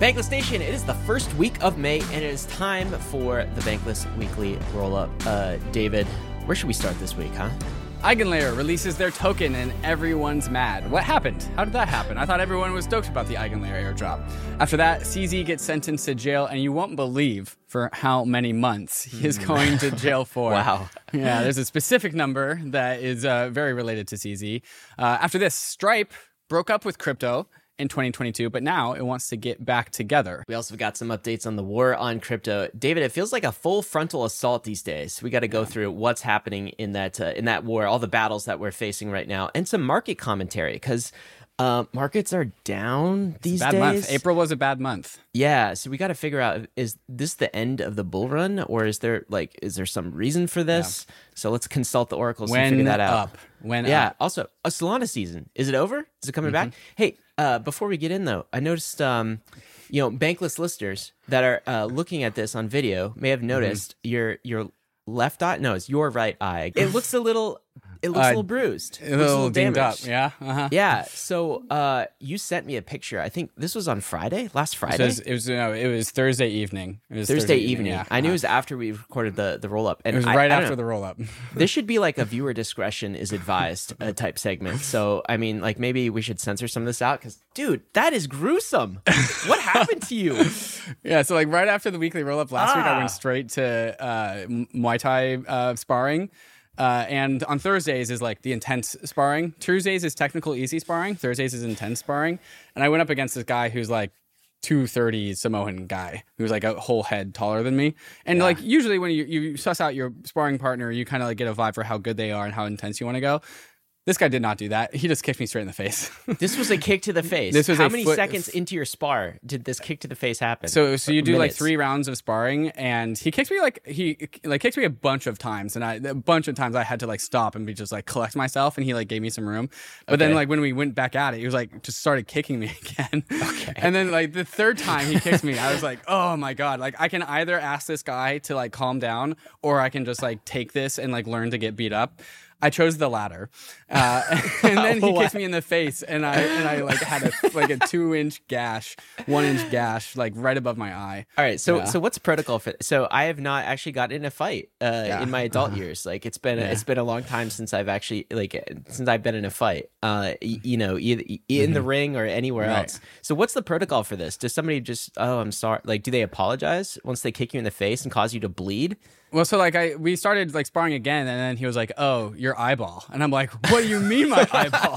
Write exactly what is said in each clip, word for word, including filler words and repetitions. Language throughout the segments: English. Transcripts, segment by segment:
Bankless Nation, it is the first week of May, and it is time for the Bankless Weekly Roll-Up. Uh, David, where should we start this week, huh? Eigenlayer releases their token and everyone's mad. What happened? How did that happen? I thought everyone was stoked about the Eigenlayer airdrop. After that, C Z gets sentenced to jail, and you won't believe for how many months he is going to jail for. Wow. Yeah, there's a specific number that is uh, very related to C Z. Uh, after this, Stripe broke up with crypto in twenty twenty-two, but now it wants to get back together. We also got some updates on the war on crypto. David, it feels like a full frontal assault these days. We got to go through what's happening in that uh, in that war, all the battles that we're facing right now, and some market commentary, because uh, markets are down these bad days. Month. April was a bad month. Yeah, so we got to figure out, is this the end of the bull run, or is there like is there some reason for this? Yeah. So let's consult the oracles when and figure that out. Up. When yeah. Up. Also, a Solana season, is it over? Is it coming Mm-hmm. back? Hey. Uh, before we get in, though, I noticed, um, you know, Bankless listeners that are uh, looking at this on video may have noticed mm-hmm. your your left eye. No, it's your right eye. It looks a little. It looks uh, a little bruised. A little, a little dinged damaged. up. Yeah. Uh-huh. Yeah. So uh, you sent me a picture. I think this was on Friday, last Friday. It was. It was, no, it was Thursday evening. It was Thursday, Thursday evening. evening. Yeah. I knew uh-huh. it was after we recorded the the roll up. And it was right I, I after the roll up. This should be like a viewer discretion is advised uh, type segment. So I mean, like maybe we should censor some of this out because, dude, that is gruesome. What happened to you? Yeah. So like right after the weekly roll up last ah. week, I went straight to uh, Muay Thai uh, sparring. Uh, and on Thursdays is like the intense sparring. Tuesdays is technical easy sparring. Thursdays is intense sparring. And I went up against this guy who's like two thirty Samoan guy who's like a whole head taller than me. And yeah. like usually when you, you suss out your sparring partner, you kind of like get a vibe for how good they are and how intense you want to go. This guy did not do that. He just kicked me straight in the face. This was a kick to the face. This was How a many foot, seconds into your spar did this kick to the face happen? So, so you do Minutes. like three rounds of sparring, and he kicked me like he like kicked me a bunch of times, and I a bunch of times I had to like stop and be just like collect myself, and he like gave me some room. But okay. then like when we went back at it, he was like just started kicking me again. Okay. And then like the third time he kicked me, I was like, oh my god! Like I can either ask this guy to like calm down, or I can just like take this and like learn to get beat up. I chose the latter, uh, and then he kicked me in the face, and I and I like had a like a two inch gash, one inch gash, like right above my eye. All right, so yeah. so what's protocol for? So I have not actually gotten in a fight uh, yeah. in my adult uh-huh. years. Like it's been yeah. it's been a long time since I've actually like since I've been in a fight. Uh, you know, either in mm-hmm. the ring or anywhere right. else. So what's the protocol for this? Does somebody just oh I'm sorry? Like do they apologize once they kick you in the face and cause you to bleed? Well, so like I, we started like sparring again, and then he was like, "Oh, your eyeball," and I'm like, "What do you mean my eyeball?"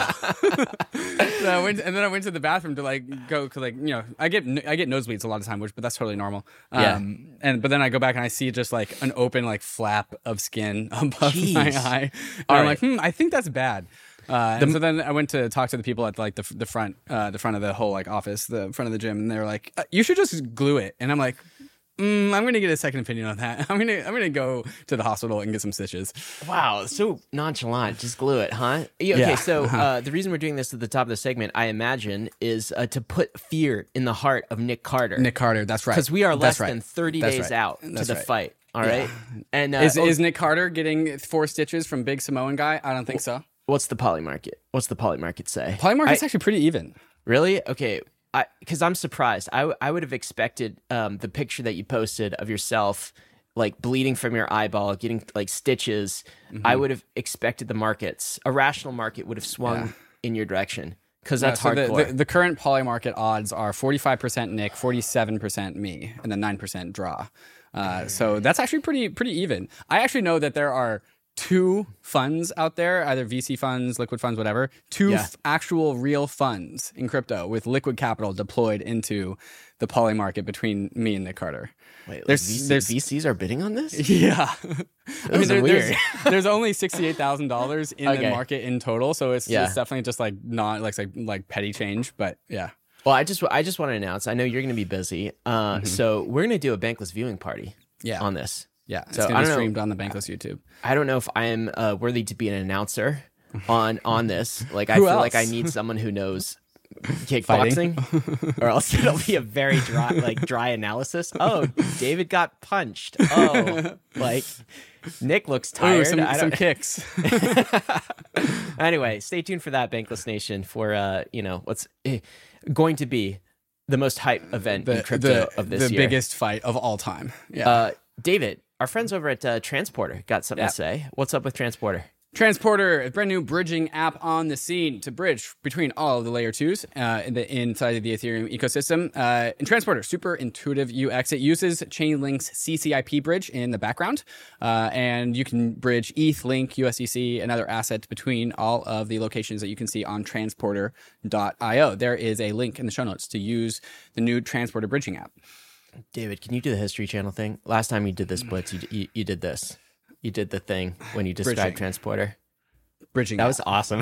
So I went, and then I went to the bathroom to like go, cause like you know, I get I get nosebleeds a lot of time, which but that's totally normal. Yeah. Um, and but then I go back and I see just like an open like flap of skin above Jeez. my eye, and All I'm right. like, "Hmm, I think that's bad." Uh, and the, so then I went to talk to the people at like the the front, uh, the front of the whole like office, the front of the gym, and they were like, uh, "You should just glue it," and I'm like. Mm, I'm going to get a second opinion on that. I'm going to I'm going to go to the hospital and get some stitches. Wow, so nonchalant. Just glue it, huh? Okay, yeah. so uh-huh. uh, the reason we're doing this at the top of the segment, I imagine, is uh, to put fear in the heart of Nick Carter. Nick Carter, that's right. Because we are less right. than thirty that's days right. out that's to the right. fight. All yeah. right, and uh, is oh, is Nick Carter getting four stitches from Big Samoan guy? I don't think so. What's the poly market? What's the poly market say? Poly market's I, actually pretty even. Really? Okay. Because I'm surprised. I, w- I would have expected um, the picture that you posted of yourself, like bleeding from your eyeball, getting like stitches. Mm-hmm. I would have expected the markets, a rational market would have swung yeah. in your direction. Because that's yeah, so hardcore. The, the, the current poly market odds are forty-five percent Nick, forty-seven percent me, and then nine percent draw. Uh, so that's actually pretty pretty even. I actually know that there are two funds out there, either V C funds, liquid funds, whatever, two yeah. f- actual real funds in crypto with liquid capital deployed into the poly market between me and Nick Carter. Wait, there's, V C, there's V Cs are bidding on this? Yeah. I mean, there, weird. there's, there's only sixty-eight thousand dollars in okay. the market in total, so it's, yeah. it's definitely just like not like, like like petty change, but yeah. Well, I just I just want to announce, I know you're going to be busy, uh, mm-hmm. so we're going to do a Bankless viewing party yeah. on this. Yeah, it's so, going to be streamed know, on the Bankless YouTube. I don't know if I am uh, worthy to be an announcer on on this. Like, I who feel else? like I need someone who knows kickboxing, or else it'll be a very dry, like dry analysis. Oh, David got punched. Oh, like Nick looks tired. Ooh, some, I some don't... kicks. Anyway, stay tuned for that, Bankless Nation, for uh, you know what's going to be the most hype event the, in crypto the, of this the year. The biggest fight of all time. Yeah. Uh, David, our friends over at uh, Transporter got something Yep. to say. What's up with Transporter? Transporter, a brand new bridging app on the scene to bridge between all of the layer twos uh, in the, inside of the Ethereum ecosystem. Uh, in Transporter, super intuitive U X. It uses Chainlink's C C I P bridge in the background, uh, and you can bridge E T H, Link, U S D C, and other assets between all of the locations that you can see on transporter dot io. There is a link in the show notes to use the new Transporter bridging app. David, can you do the History Channel thing? Last time you did this blitz, you, you, you did this. You did the thing when you described Bridging. Transporter. Bridging. That app. was awesome.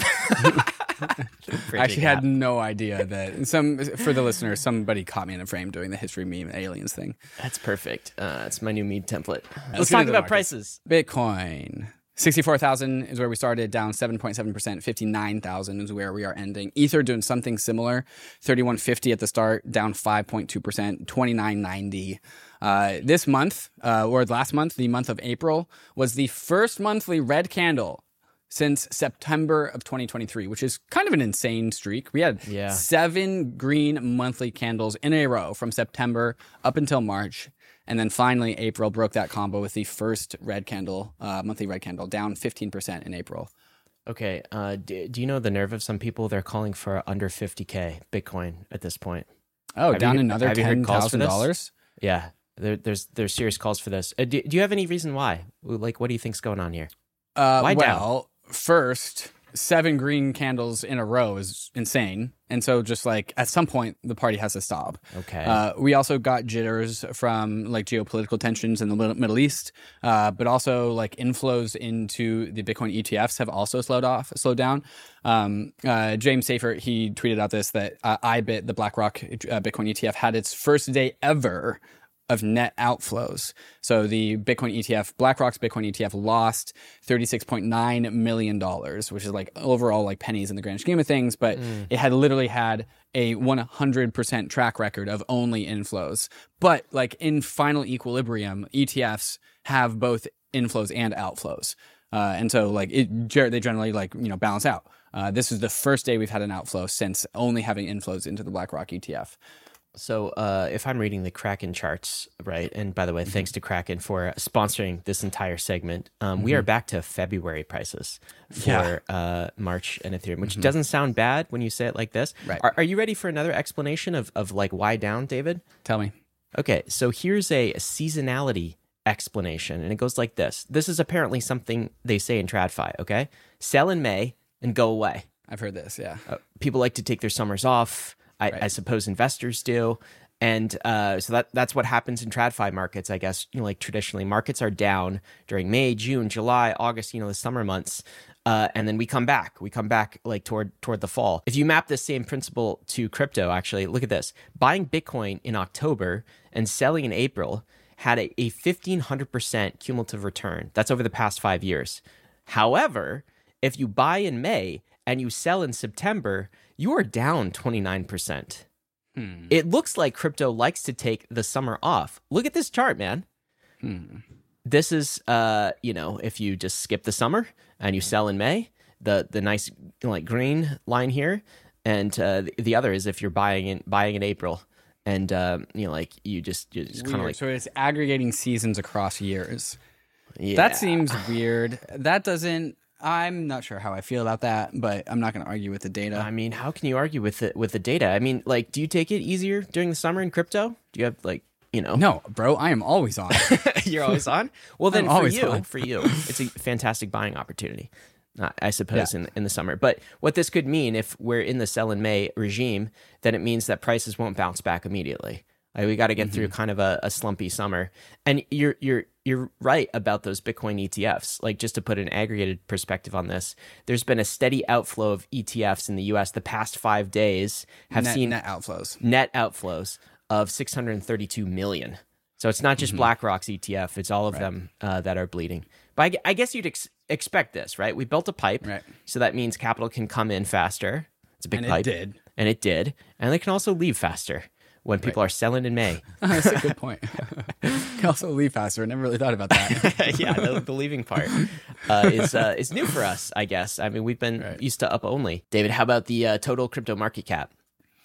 I actually app. had no idea that some for the listeners, somebody caught me in a frame doing the history meme aliens thing. That's perfect. Uh, it's my new meme template. Let's, Let's get talk into the about markets. prices. Bitcoin. sixty-four thousand is where we started, down seven point seven percent. fifty-nine thousand is where we are ending. Ether doing something similar, thirty-one fifty at the start, down five point two percent, twenty-nine ninety. Uh, this month, uh, or last month, the month of April, was the first monthly red candle since September of twenty twenty-three, which is kind of an insane streak. We had Yeah. seven green monthly candles in a row from September up until March. And then finally, April broke that combo with the first red candle, uh, monthly red candle, down fifteen percent in April. Okay. Uh, do, do you know the nerve of some people? They're calling for under fifty K Bitcoin at this point. Oh, Have down you- another have you heard ten calls for thousand this? dollars? Yeah. There, there's there's serious calls for this. Uh, do, do you have any reason why? Like, what do you think's going on here? Uh, Why down? well, first, seven green candles in a row is insane. And so just like at some point, the party has to stop. Okay. Uh, we also got jitters from like geopolitical tensions in the Mid- Middle East, uh, but also like inflows into the Bitcoin E T Fs have also slowed off, slowed down. Um, uh, James Safer, he tweeted out this, that uh, I B I T, the BlackRock uh, Bitcoin E T F, had its first day ever of net outflows. So the Bitcoin E T F, BlackRock's Bitcoin E T F lost thirty-six point nine million dollars, which is like overall like pennies in the grand scheme of things, but mm. it had literally had a one hundred percent track record of only inflows. But like in final equilibrium, E T Fs have both inflows and outflows. Uh, and so like it, they generally like, you know, balance out. Uh, this is the first day we've had an outflow since only having inflows into the BlackRock E T F. So uh, if I'm reading the Kraken charts, right, and by the way, mm-hmm. thanks to Kraken for sponsoring this entire segment, um, mm-hmm. we are back to February prices for yeah. uh, March and Ethereum, which mm-hmm. doesn't sound bad when you say it like this. Right. Are, are you ready for another explanation of, of like why down, David? Tell me. Okay, so here's a seasonality explanation, and it goes like this. This is apparently something they say in TradFi, okay? Sell in May and go away. I've heard this, yeah. Uh, people like to take their summers off. I, right. I suppose investors do. And uh, so that that's what happens in TradFi markets, I guess. You know, like traditionally, markets are down during May, June, July, August, you know, the summer months. Uh, and then we come back. We come back like toward toward the fall. If you map this same principle to crypto, actually, look at this. Buying Bitcoin in October and selling in April had a, a fifteen hundred percent cumulative return. That's over the past five years. However, if you buy in May and you sell in September, you are down twenty-nine percent. Hmm. It looks like crypto likes to take the summer off. Look at this chart, man. Hmm. This is, uh, you know, if you just skip the summer and you sell in May, the the nice like green line here, and uh, the, the other is if you're buying in buying in April, and um, you know, like you just you just kind of like so it's aggregating seasons across years. Yeah. That seems weird. That doesn't. I'm not sure how I feel about that, but I'm not going to argue with the data. I mean, how can you argue with it with the data? I mean, like, do you take it easier during the summer in crypto? Do you have like, you know? No, bro, I am always on. You're always on? Well, then I'm for you, on. for you, it's a fantastic buying opportunity, uh, I suppose, yeah. in in the summer. But what this could mean, if we're in the sell in May regime, then it means that prices won't bounce back immediately. Like, we got to get mm-hmm. through kind of a, a slumpy summer. And you're you're you're right about those Bitcoin E T Fs. Like, just to put an aggregated perspective on this, there's been a steady outflow of E T Fs in the U S. The past five days have net, seen net outflows. Net outflows of six hundred thirty-two million. So it's not just mm-hmm. BlackRock's E T F; it's all of right. them uh, that are bleeding. But I, I guess you'd ex- expect this, right? We built a pipe, right. so that means capital can come in faster. It's a big and pipe, it did, and it did, and they can also leave faster. When people right. are selling in May. That's a good point. Can also leave faster. I never really thought about that. Yeah, the, the leaving part uh, is uh, is new for us, I guess. I mean, we've been right. used to up only. David, how about the uh, total crypto market cap?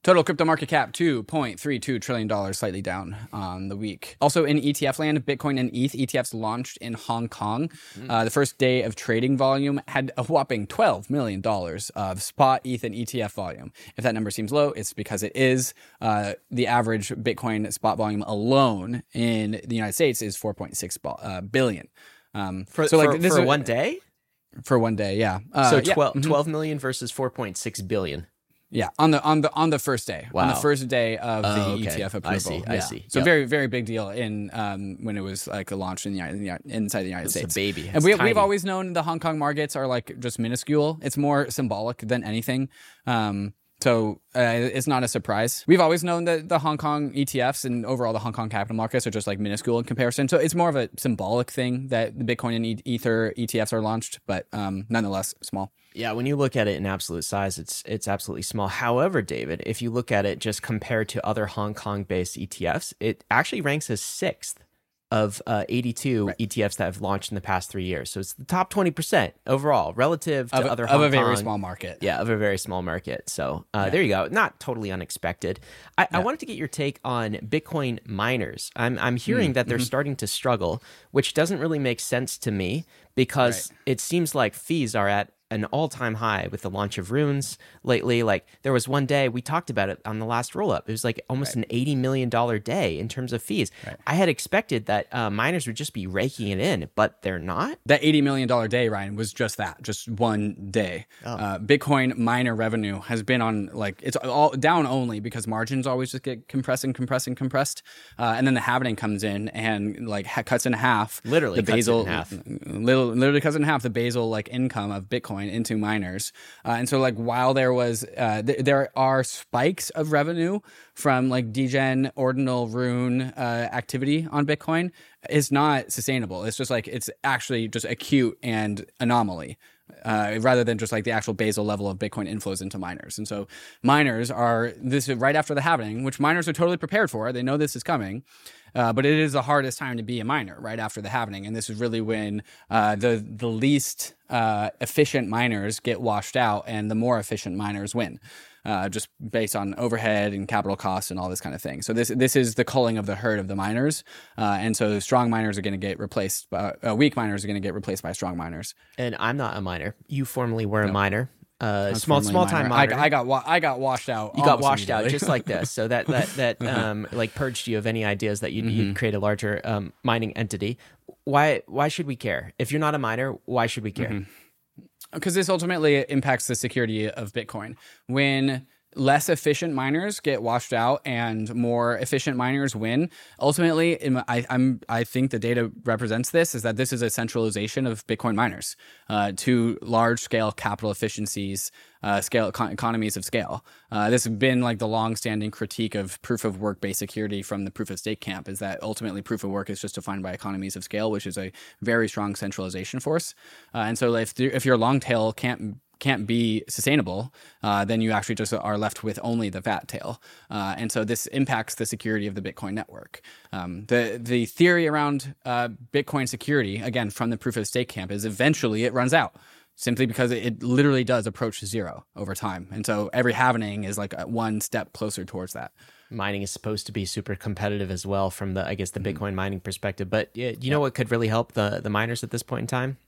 Total crypto market cap, two point three two trillion dollars, slightly down on the week. Also in E T F land, Bitcoin and E T H E T Fs launched in Hong Kong. Mm. Uh, the first day of trading volume had a whopping twelve million dollars of spot E T H and E T F volume. If that number seems low, it's because it is. Uh, the average Bitcoin spot volume alone in the United States is four point six uh, billion. Um, for, so like for, this for is, one day? For one day, yeah. Uh, so yeah. twelve, mm-hmm. twelve million versus four point six billion. Yeah, on the on the on the first day, wow. on the first day of the oh, okay. E T F approval. I see. Yeah. I see. So yep. very very big deal in um, when it was like launched in the United, inside the United it's States. A baby, it's and we, tiny. we've always known the Hong Kong markets are like just minuscule. It's more symbolic than anything. Um, So uh, it's not a surprise. We've always known that the Hong Kong E T Fs and overall the Hong Kong capital markets are just like minuscule in comparison. So it's more of a symbolic thing that the Bitcoin and Ether E T Fs are launched, but um, nonetheless small. Yeah, when you look at it in absolute size, it's it's absolutely small. However, David, if you look at it just compared to other Hong Kong-based E T Fs, it actually ranks as sixth of uh, eighty-two right. E T Fs that have launched in the past three years. So it's the top twenty percent overall relative to of, other of Hong a very Kong. small market. Yeah, of a very small market. So uh, yeah. there you go. Not totally unexpected. I, yeah. I wanted to get your take on Bitcoin miners. I'm I'm hearing mm, that they're mm-hmm. starting to struggle, which doesn't really make sense to me because right. it seems like fees are at an all-time high with the launch of Runes lately. Like there was one day we talked about it on the last roll-up. It was like almost right. an eighty million dollars day in terms of fees. Right. I had expected that uh, miners would just be raking it in, but they're not. That eighty million dollars day, Ryan, was just that, just one day. Oh. Uh, Bitcoin miner revenue has been on like, it's all down only because margins always just get compressed and compressed and compressed. Uh, and then the halving comes in and like ha- cuts in half. Literally the cuts basal, it in half. Literally, literally cuts in half the basal like income of Bitcoin into miners. Uh, and so like while there was, uh, th- there are spikes of revenue from like degen, ordinal, rune uh, activity on Bitcoin, is not sustainable. It's just like, it's actually just acute and anomaly. Uh, rather than just like the actual basal level of Bitcoin inflows into miners. And so miners are, this is right after the halving, which miners are totally prepared for. They know this is coming, uh, but it is the hardest time to be a miner right after the halving. And this is really when uh, the, the least uh, efficient miners get washed out and the more efficient miners win. Uh, just based on overhead and capital costs and all this kind of thing. So this this is the culling of the herd of the miners. Uh, and so strong miners are going to get replaced, by, uh, weak miners are going to get replaced by strong miners. And I'm not a miner. You formerly were no. a miner. Uh, That's small small time miner. I, I got wa- I got washed out. You got washed out just like this. So that that that um, like purged you of any ideas that you'd, mm-hmm. you'd create a larger um, mining entity. Why why should we care? If you're not a miner, why should we care? Mm-hmm. Because this ultimately impacts the security of Bitcoin. When less efficient miners get washed out and more efficient miners win, ultimately, in, I, I'm, I think the data represents this, is that this is a centralization of Bitcoin miners uh, to large-scale capital efficiencies, uh, scale econ- economies of scale. Uh, this has been like the long-standing critique of proof-of-work-based security from the proof-of-stake camp, is that ultimately proof-of-work is just defined by economies of scale, which is a very strong centralization force. Uh, and so if, if your long tail can't can't be sustainable, uh, then you actually just are left with only the fat tail. Uh, and so this impacts the security of the Bitcoin network. Um, the the theory around uh, Bitcoin security, again, from the proof of stake camp, is eventually it runs out, simply because it, it literally does approach zero over time. And so every halvening is like one step closer towards that. Mining is supposed to be super competitive as well from the, I guess, the Bitcoin mining perspective. But yeah, you know what could really help the, the miners at this point in time?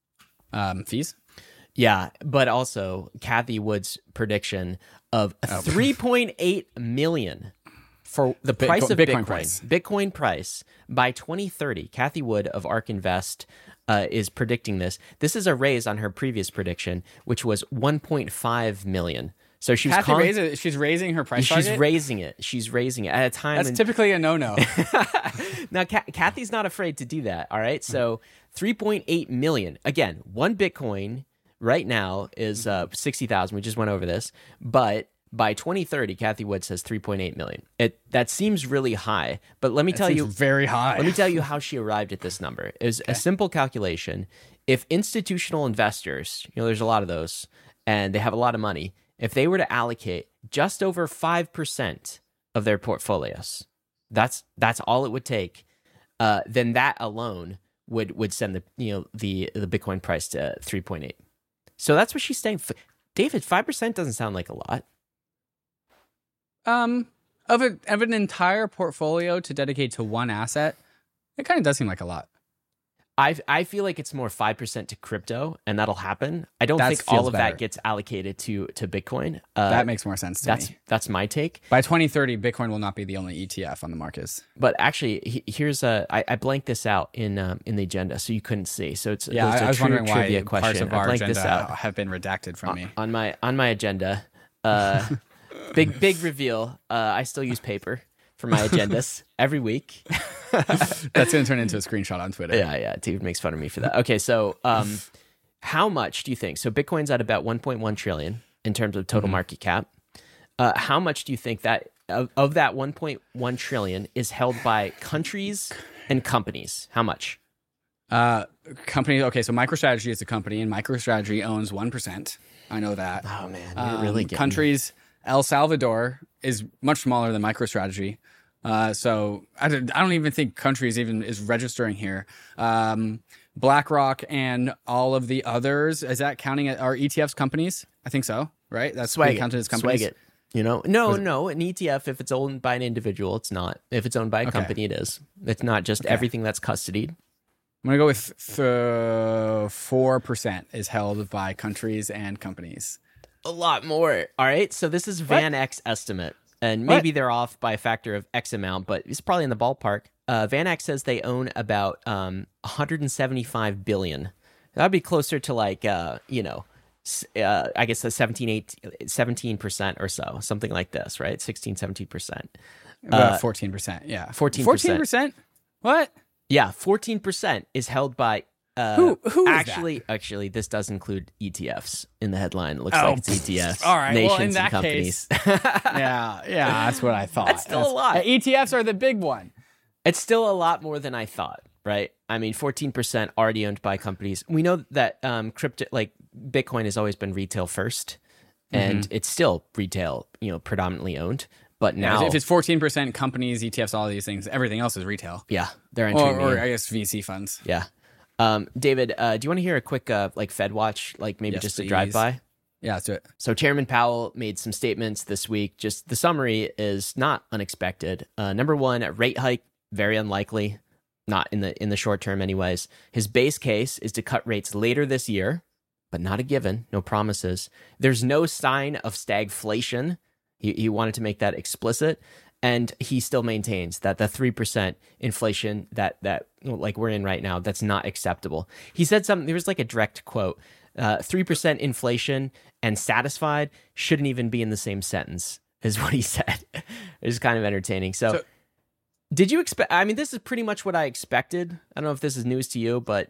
Um, fees? Yeah, but also Cathie Wood's prediction of oh. three point eight million for the price Bitcoin, of Bitcoin. Bitcoin price. Bitcoin price by twenty thirty. Cathie Wood of ARK Invest uh, is predicting this. This is a raise on her previous prediction, which was one point five million. So she was Cathie calling, raises, she's raising her price She's target? raising it. She's raising it at a time. That's when, typically a no-no. Now, Ca- Cathie's not afraid to do that. All right. So three point eight million. Again, one Bitcoin right now is uh, sixty thousand. We just went over this. But by twenty thirty, Cathie Wood says three point eight million. It That seems really high. But let me that tell you. very high. Let me tell you how she arrived at this number. It was okay. a simple calculation. If institutional investors, you know, there's a lot of those, and they have a lot of money, if they were to allocate just over five percent of their portfolios, that's that's all it would take, uh, then that alone would would send the you know the the Bitcoin price to three point eight. So that's what she's saying. David, five percent doesn't sound like a lot. Um, of a of an entire portfolio to dedicate to one asset, it kind of does seem like a lot. I I feel like it's more five percent to crypto, and that'll happen. I don't That think feels all of better. that gets allocated to to Bitcoin. Uh, That makes more sense to that's me. that's my take. By twenty thirty, Bitcoin will not be the only E T F on the markets. But actually, he, here's a I, I blanked this out in um, in the agenda, so you couldn't see. So it's Yeah, there's I, a I was true wondering why trivia parts question. of I our blanked this agenda out have been redacted from me. on my on my agenda. Uh, big big reveal. Uh, I still use paper for my agendas every week. That's going to turn into a screenshot on Twitter. Yeah, yeah. David makes fun of me for that. Okay, so um, how much do you think? So Bitcoin's at about one point one trillion in terms of total mm-hmm. market cap. Uh, how much do you think that of, of that one point one trillion is held by countries and companies? How much? Uh, company. Okay, so MicroStrategy is a company, and MicroStrategy owns one percent. I know that. Oh man, you're um, really getting... countries. El Salvador is much smaller than MicroStrategy. Uh, so I don't, I don't even think countries even is registering here. Um, BlackRock and all of the others, is that counting at our E T Fs companies? I think so, right? That's Swag counted it. as companies. Swag it. You know, no, no. An E T F, if it's owned by an individual, it's not. If it's owned by a Okay. company, it is. It's not just Okay. everything that's custodied. I'm gonna go with th- four percent is held by countries and companies. A lot more. All right. So this is Van Eck's estimate. And maybe What? they're off by a factor of X amount, but it's probably in the ballpark. Uh, Van Eck says they own about um, one hundred seventy-five billion. That'd be closer to like, uh, you know, uh, I guess a seventeen, eighteen, seventeen percent or so, something like this, right? sixteen, seventeen percent. About Uh, fourteen percent, yeah. fourteen percent. fourteen percent? What? Yeah, fourteen percent is held by. Uh, Who- who is actually, actually, this does include E T Fs in the headline. It looks Oh, like it's E T Fs. all right, well, Nations in and that companies. yeah, yeah, that's what I thought. That's still a lot. Uh, E T Fs are the big one. It's still a lot more than I thought, right? I mean, fourteen percent already owned by companies. We know that um, crypto, like Bitcoin, has always been retail first, and Mm-hmm. it's still retail, you know, predominantly owned. But Yeah, now, if it's fourteen percent companies, E T Fs, all these things, everything else is retail. yeah, they're entering. Or, me or in. I guess V C funds. Yeah, um, David, uh, do you want to hear a quick uh, like Fed watch, like maybe Yes, just a please. drive by? Yeah, let's do it. So Chairman Powell made some statements this week. Just the summary is not unexpected. Uh, number one, rate hike, very unlikely, not in the in the short term anyways. His base case is to cut rates later this year, but not a given, no promises. There's no sign of stagflation. He, he wanted to make that explicit. And he still maintains that the three percent inflation that, that like we're in right now, that's not acceptable. He said something, there was like a direct quote, uh, three percent inflation and satisfied shouldn't even be in the same sentence, is what he said. It was kind of entertaining. So, So- did you expect, I mean, this is pretty much what I expected. I don't know if this is news to you, but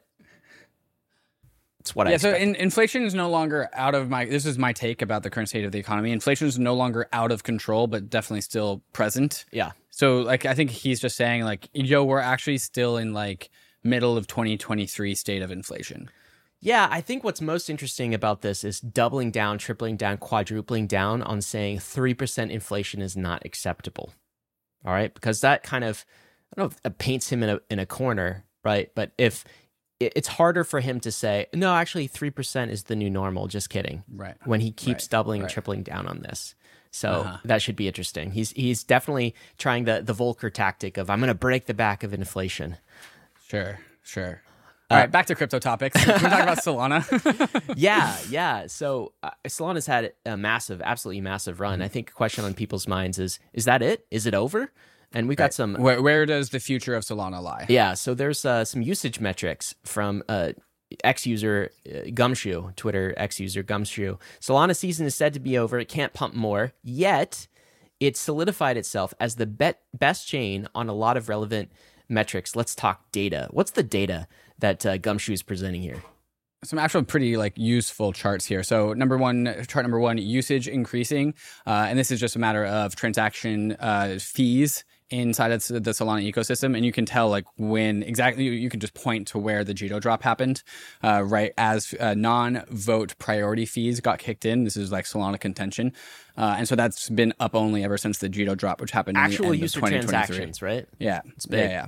it's what I Yeah, so expected. in, inflation is no longer out of my, this is my take about the current state of the economy. Inflation is no longer out of control, but definitely still present. yeah. So like, I think he's just saying like, yo, we're actually still in like middle of twenty twenty-three state of inflation. Yeah, I think what's most interesting about this is doubling down, tripling down, quadrupling down on saying three percent inflation is not acceptable. All right, because that kind of, I don't know, if it paints him in a in a corner, right? But if it, it's harder for him to say, no, actually three percent is the new normal, just kidding. Right. When he keeps Right, doubling and right. tripling down on this. So Uh-huh. that should be interesting. He's he's definitely trying the, the Volcker tactic of I'm going to break the back of inflation. Sure, sure. All right, back to crypto topics. Can we talk about Solana? yeah, yeah. So uh, Solana's had a massive, absolutely massive run. I think a question on people's minds is, is that it? Is it over? And we've got some... Where, where does the future of Solana lie? Yeah, so there's uh, some usage metrics from uh, X-user uh, Gumshoe, Twitter X-user Gumshoe. Solana season is said to be over. It can't pump more. Yet, it solidified itself as the bet- best chain on a lot of relevant metrics. Let's talk data. What's the data that uh, Gumshoe is presenting here? Some actual pretty like useful charts here. So number one, chart number one, usage increasing. Uh, and this is just a matter of transaction uh, fees inside of the Solana ecosystem. And you can tell like when exactly, you, you can just point to where the Jito drop happened, uh, right as uh, non-vote priority fees got kicked in. This is like Solana contention. Uh, and so that's been up only ever since the Jito drop, which happened in Actual the end user of twenty twenty-three. transactions, right? Yeah. It's big. Yeah, yeah.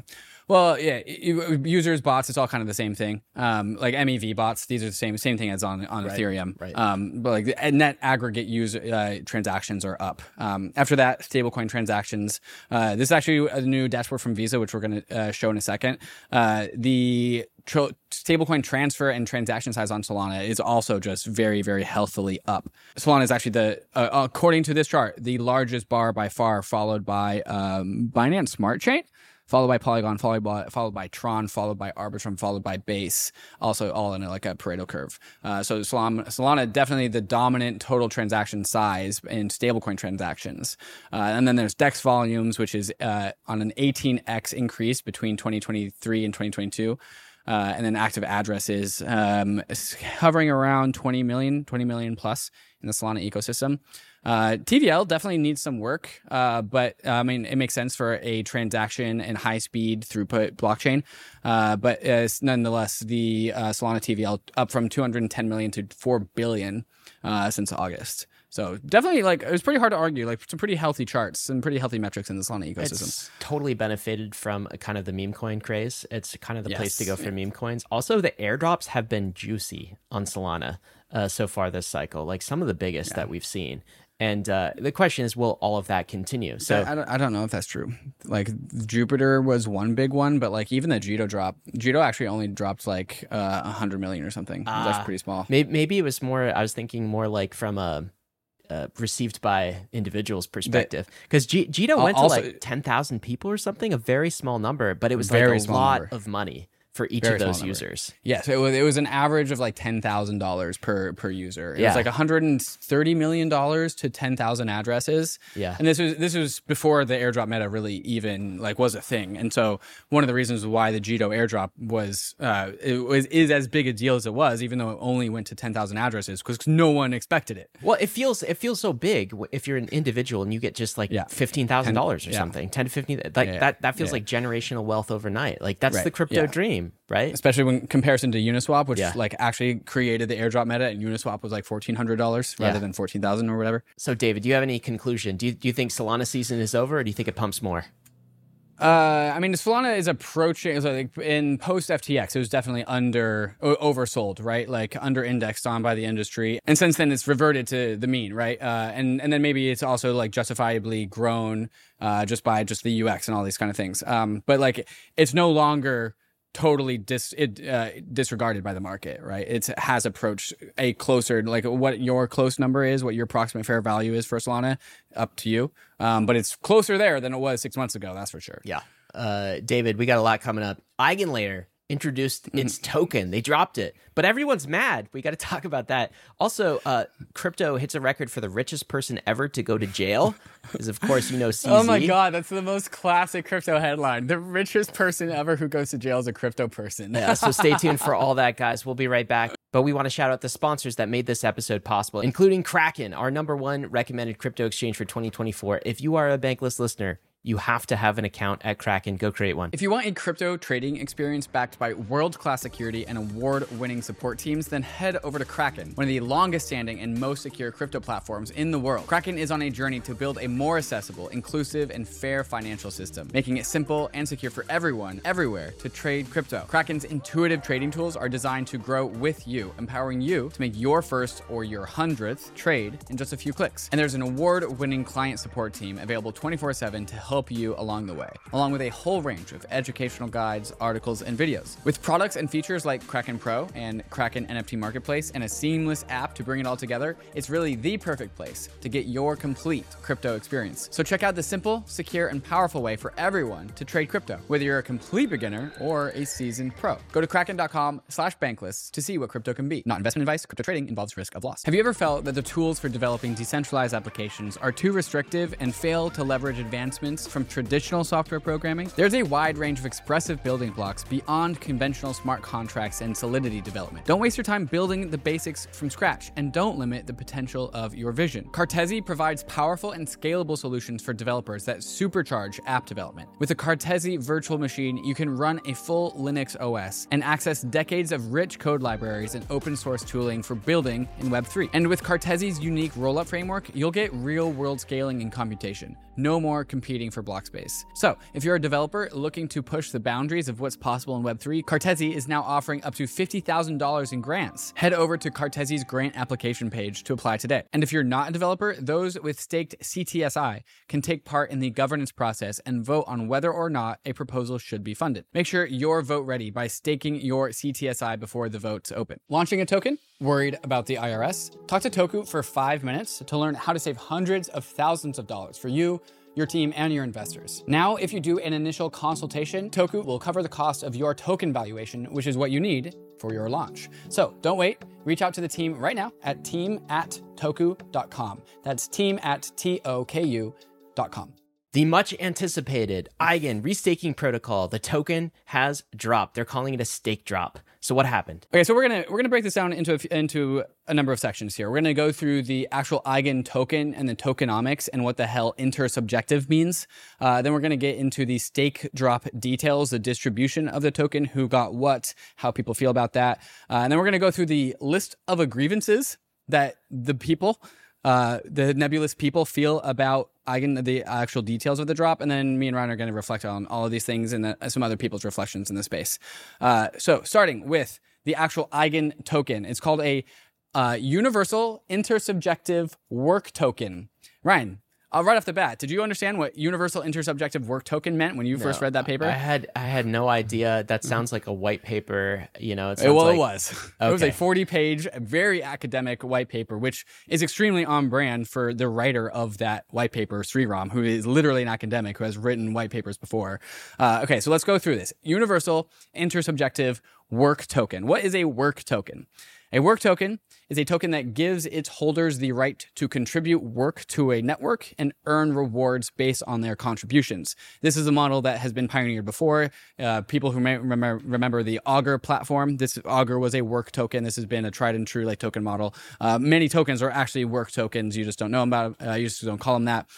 Well, yeah, users, bots, it's all kind of the same thing. Um, like M E V bots, these are the same same thing as on on right, Ethereum. Right. Um, but like the net aggregate user uh, transactions are up. Um, after that, stablecoin transactions. Uh, this is actually a new dashboard from Visa, which we're going to uh, show in a second. Uh, the tr- stablecoin transfer and transaction size on Solana is also just very, very healthily up. Solana is actually the, uh, according to this chart, the largest bar by far, followed by um, Binance Smart Chain, followed by Polygon, followed by followed by Tron, followed by Arbitrum, followed by Base, also all in a, like a Pareto curve. Uh, so Solana, Solana definitely the dominant total transaction size in stablecoin transactions. Uh, and then there's DEX volumes, which is uh, on an eighteen x increase between twenty twenty-three and twenty twenty-two. Uh, and then active addresses um, hovering around twenty million, twenty million plus in the Solana ecosystem. Uh, T V L definitely needs some work, uh, but uh, I mean, it makes sense for a transaction and high speed throughput blockchain. Uh, but uh, nonetheless, the uh, Solana T V L up from two hundred ten million to four billion uh, since August. So definitely, like, it was pretty hard to argue. Like, some pretty healthy charts, some pretty healthy metrics in the Solana ecosystem. It's totally benefited from a kind of the meme coin craze. It's kind of the yes. place to go for meme coins. Also, the airdrops have been juicy on Solana uh, so far this cycle. Like some of the biggest yeah. that we've seen. And uh, the question is, will all of that continue? So I don't, I don't know if that's true. Like Jupiter was one big one, but like even the Jito drop, Jito actually only dropped like uh, one hundred million or something. Uh, that's pretty small. Maybe, maybe it was more, I was thinking more like from a uh, received by individuals perspective. Because G- Jito went also, to like ten thousand people or something, a very small number, but it was like a lot number. of money for each Very of those users. Yes, it was it was an average of like ten thousand dollars per per user. It yeah. was like one hundred thirty million dollars to ten thousand addresses. Yeah. And this was this was before the airdrop meta really even like was a thing. And so one of the reasons why the Jito airdrop was uh it was is as big a deal as it was, even though it only went to ten thousand addresses, because no one expected it. Well, it feels it feels so big if you're an individual and you get just like yeah. fifteen thousand dollars or yeah. something, ten to fifteen. Like yeah. that that feels yeah. like generational wealth overnight. Like that's right. the crypto yeah. dream. Right, especially when comparison to Uniswap, which yeah. like actually created the airdrop meta, and Uniswap was like fourteen hundred dollars rather yeah. than fourteen thousand or whatever. So, David, do you have any conclusion? Do you do you think Solana season is over, or do you think it pumps more? Uh, I mean, Solana is approaching. So like in post F T X, it was definitely under o- oversold, right? Like under indexed on by the industry, and since then it's reverted to the mean, right? Uh, and and then maybe it's also like justifiably grown uh, just by just the U X and all these kind of things. Um, but like it's no longer totally dis it, uh, disregarded by the market, right? It has approached a closer, like what your close number is, what your approximate fair value is for Solana, up to you. Um, but it's closer there than it was six months ago, that's for sure. Yeah. Uh, David, we got a lot coming up. EigenLayer introduced its token. They dropped it, but everyone's mad. We got to talk about that. Also, uh, crypto hits a record for the richest person ever to go to jail. Because of course, you know, C Z. Oh my God, that's the most classic crypto headline. The richest person ever who goes to jail is a crypto person. Yeah, so stay tuned for all that, guys. We'll be right back. But we want to shout out the sponsors that made this episode possible, including Kraken, our number one recommended crypto exchange for twenty twenty-four. If you are a Bankless listener, you have to have an account at Kraken. Go create one. If you want a crypto trading experience backed by world-class security and award-winning support teams, then head over to Kraken, one of the longest-standing and most secure crypto platforms in the world. Kraken is on a journey to build a more accessible, inclusive, and fair financial system, making it simple and secure for everyone, everywhere, to trade crypto. Kraken's intuitive trading tools are designed to grow with you, empowering you to make your first or your hundredth trade in just a few clicks. And there's an award-winning client support team available twenty-four seven to help help you along the way, along with a whole range of educational guides, articles, and videos. With products and features like Kraken Pro and Kraken N F T Marketplace and a seamless app to bring it all together, it's really the perfect place to get your complete crypto experience. So check out the simple, secure, and powerful way for everyone to trade crypto, whether you're a complete beginner or a seasoned pro. Go to kraken.com slash bankless to see what crypto can be. Not investment advice. Crypto trading involves risk of loss. Have you ever felt that the tools for developing decentralized applications are too restrictive and fail to leverage advancements from traditional software programming? There's a wide range of expressive building blocks beyond conventional smart contracts and Solidity development. Don't waste your time building the basics from scratch, and don't limit the potential of your vision. Cartesi provides powerful and scalable solutions for developers that supercharge app development. With the Cartesi virtual machine, you can run a full Linux O S and access decades of rich code libraries and open source tooling for building in Web three. And with Cartesi's unique rollup framework, you'll get real-world scaling and computation. No more competing competing for block space. So if you're a developer looking to push the boundaries of what's possible in Web three, Cartesi is now offering up to fifty thousand dollars in grants. Head over to Cartesi's grant application page to apply today. And if you're not a developer, those with staked C T S I can take part in the governance process and vote on whether or not a proposal should be funded. Make sure you're vote ready by staking your C T S I before the votes open. Launching a token? Worried about the I R S? Talk to Toku for five minutes to learn how to save hundreds of thousands of dollars for you, your team, and your investors. Now, if you do an initial consultation, Toku will cover the cost of your token valuation, which is what you need for your launch. So don't wait. Reach out to the team right now at team at toku dot com. That's team at T O K U dot com. The much anticipated Eigen restaking protocol, the token has dropped. They're calling it a stake drop. So what happened? Okay, so we're gonna we're gonna break this down into a, into a number of sections here. We're gonna go through the actual Eigen token and the tokenomics and what the hell intersubjective means. Uh, then we're gonna get into the stake drop details, the distribution of the token, who got what, how people feel about that, uh, and then we're gonna go through the list of grievances that the people. Uh, the nebulous people feel about Eigen, the actual details of the drop, and then me and Ryan are going to reflect on all of these things and the, some other people's reflections in the space. Uh, so starting with the actual Eigen token. It's called a uh, Universal Intersubjective Work Token. Ryan, uh, right off the bat, did you understand what Universal Intersubjective Work Token meant when you no, first read that paper? I had I had no idea. That sounds like a white paper. You know, it well, like, it was. Okay. It was a forty-page, very academic white paper, which is extremely on brand for the writer of that white paper, Sriram, who is literally an academic who has written white papers before. Uh, okay, so let's go through this. Universal Intersubjective Work Token. What is a work token? A work token is a token that gives its holders the right to contribute work to a network and earn rewards based on their contributions. This is a model that has been pioneered before. Uh, people who may remember, remember the Augur platform, this Augur was a work token. This has been a tried and true like token model. Uh, many tokens are actually work tokens. You just don't know about them. Uh, you just don't call them that.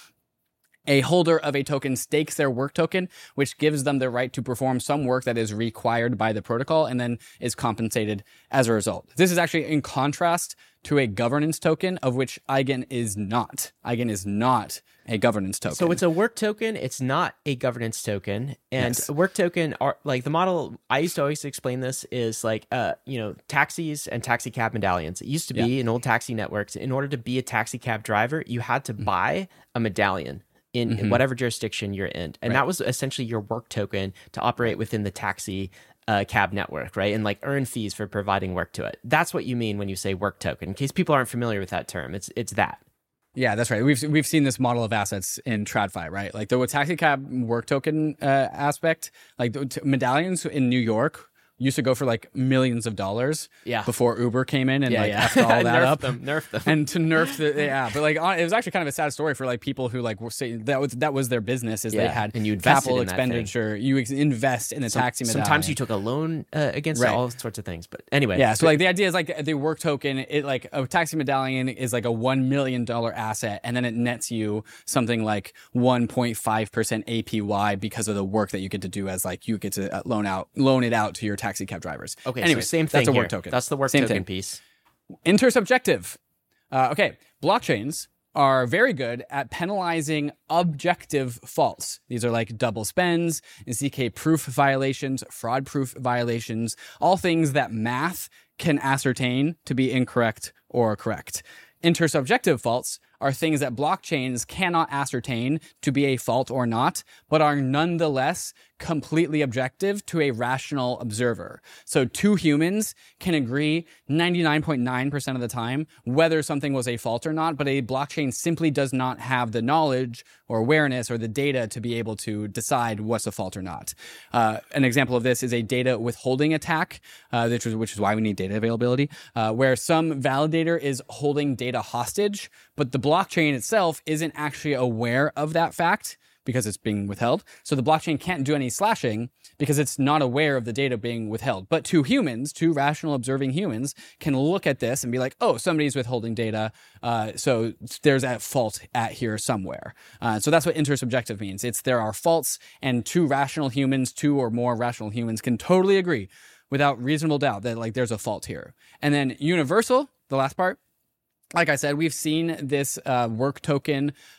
A holder of a token stakes their work token, which gives them the right to perform some work that is required by the protocol and then is compensated as a result. This is actually in contrast to a governance token, of which Eigen is not. Eigen is not a governance token. So it's a work token. It's not a governance token. And yes. a work token are like the model I used to always explain this is like, uh, you know, taxis and taxi cab medallions. It used to be yeah. in old taxi networks. In order to be a taxi cab driver, you had to buy a medallion in mm-hmm. whatever jurisdiction you're in. And right. that was essentially your work token to operate within the taxi uh, cab network, right? And like earn fees for providing work to it. That's what you mean when you say work token. In case people aren't familiar with that term, it's it's that. Yeah, that's right. We've we've seen this model of assets in TradFi, right? Like the taxi cab work token uh, aspect, like the t- medallions in New York used to go for like millions of dollars yeah. before Uber came in and yeah, like yeah. effed all that nerfed up. Them, nerfed them. And to nerf the, yeah. But like on, it was actually kind of a sad story for like people who like were saying that was, that was their business is yeah. they had and you capital expenditure. You ex- invest in the Some, taxi medallion. Sometimes you took a loan uh, against right. all sorts of things. But anyway. Yeah. So like the idea is like the work token, it like a taxi medallion is like a one million dollars asset. And then it nets you something like one point five percent A P Y because of the work that you get to do as like you get to loan out, loan it out to your taxi cab drivers. Okay, anyway, so same thing. That's a here. work token. That's the work same token thing. piece. Intersubjective. Uh, okay, blockchains are very good at penalizing objective faults. These are like double spends, Z K proof violations, fraud proof violations, all things that math can ascertain to be incorrect or correct. Intersubjective faults are things that blockchains cannot ascertain to be a fault or not, but are nonetheless completely objective to a rational observer. So two humans can agree ninety-nine point nine percent of the time whether something was a fault or not, but a blockchain simply does not have the knowledge or awareness or the data to be able to decide what's a fault or not. Uh, an example of this is a data withholding attack, uh, which, is, which is why we need data availability, uh, where some validator is holding data hostage, but the blockchain itself isn't actually aware of that fact because it's being withheld. So the blockchain can't do any slashing because it's not aware of the data being withheld. But two humans, two rational observing humans, can look at this and be like, oh, somebody's withholding data, uh, so there's a fault at here somewhere. Uh, so that's what intersubjective means. It's there are faults, and two rational humans, two or more rational humans can totally agree without reasonable doubt that like there's a fault here. And then universal, the last part, like I said, we've seen this uh, work token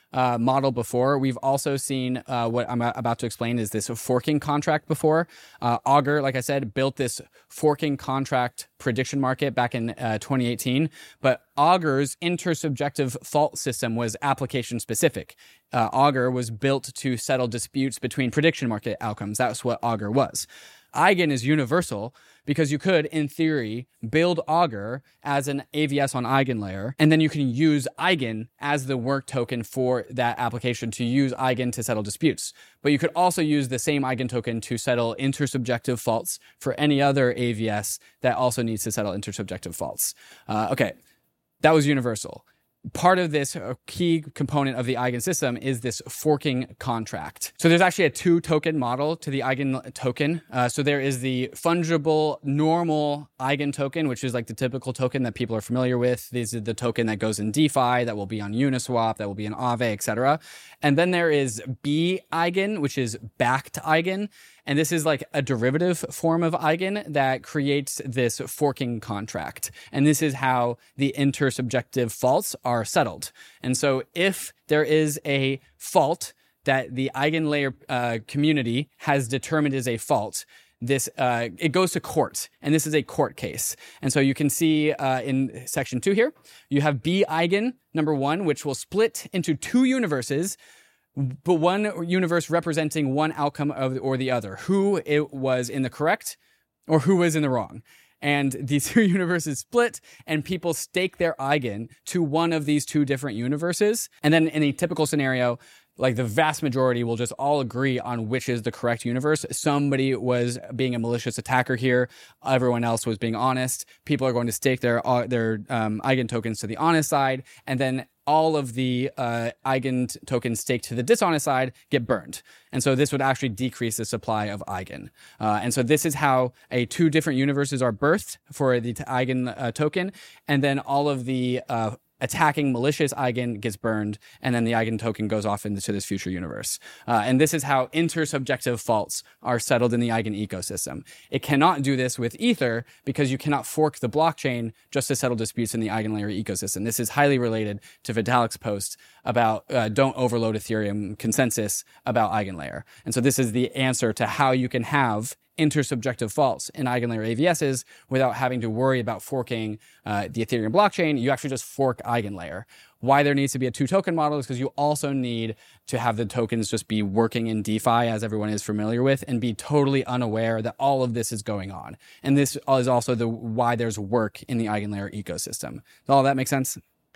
uh, model before. We've also seen uh, what I'm about to explain is this forking contract before. Uh, Augur, like I said, built this forking contract prediction market back in uh, twenty eighteen, but Augur's intersubjective fault system was application specific. Uh, Augur was built to settle disputes between prediction market outcomes. That's what Augur was. Eigen is universal because you could, in theory, build Augur as an A V S on EigenLayer, and then you can use Eigen as the work token for that application to use Eigen to settle disputes. But you could also use the same Eigen token to settle intersubjective faults for any other A V S that also needs to settle intersubjective faults. Uh, okay, that was universal. Part of this uh, key component of the Eigen system is this forking contract. So there's actually a two token model to the Eigen token. Uh, so there is the fungible normal Eigen token, which is like the typical token that people are familiar with. This is the token that goes in DeFi, that will be on Uniswap, that will be in Aave, et cetera. And then there is B Eigen, which is backed Eigen. And this is like a derivative form of Eigen that creates this forking contract. And this is how the intersubjective faults are settled. And so if there is a fault that the EigenLayer uh, community has determined is a fault, this uh, it goes to court, and this is a court case. And so you can see uh, in section two here, you have B Eigen, number one, which will split into two universes, but one universe representing one outcome of or the other, who it was in the correct or who was in the wrong. And these two universes split, and people stake their Eigen to one of these two different universes. And then in a typical scenario, like the vast majority will just all agree on which is the correct universe. Somebody was being a malicious attacker here. Everyone else was being honest. People are going to stake their uh, their um, Eigen tokens to the honest side, and then all of the uh, Eigen tokens staked to the dishonest side get burned. And so this would actually decrease the supply of Eigen. Uh, and so this is how a two different universes are birthed for the Eigen uh, token, and then all of the uh, attacking malicious Eigen gets burned, and then the Eigen token goes off into this future universe. Uh, and this is how intersubjective faults are settled in the Eigen ecosystem. It cannot do this with Ether because you cannot fork the blockchain just to settle disputes in the EigenLayer ecosystem. This is highly related to Vitalik's post about uh, don't overload Ethereum consensus about EigenLayer. And so this is the answer to how you can have intersubjective faults in EigenLayer A V Ss without having to worry about forking uh, the Ethereum blockchain. You actually just fork EigenLayer. Why there needs to be a two-token model is because you also need to have the tokens just be working in DeFi, as everyone is familiar with, and be totally unaware that all of this is going on. And this is also the why there's work in the EigenLayer ecosystem. Does all that make sense?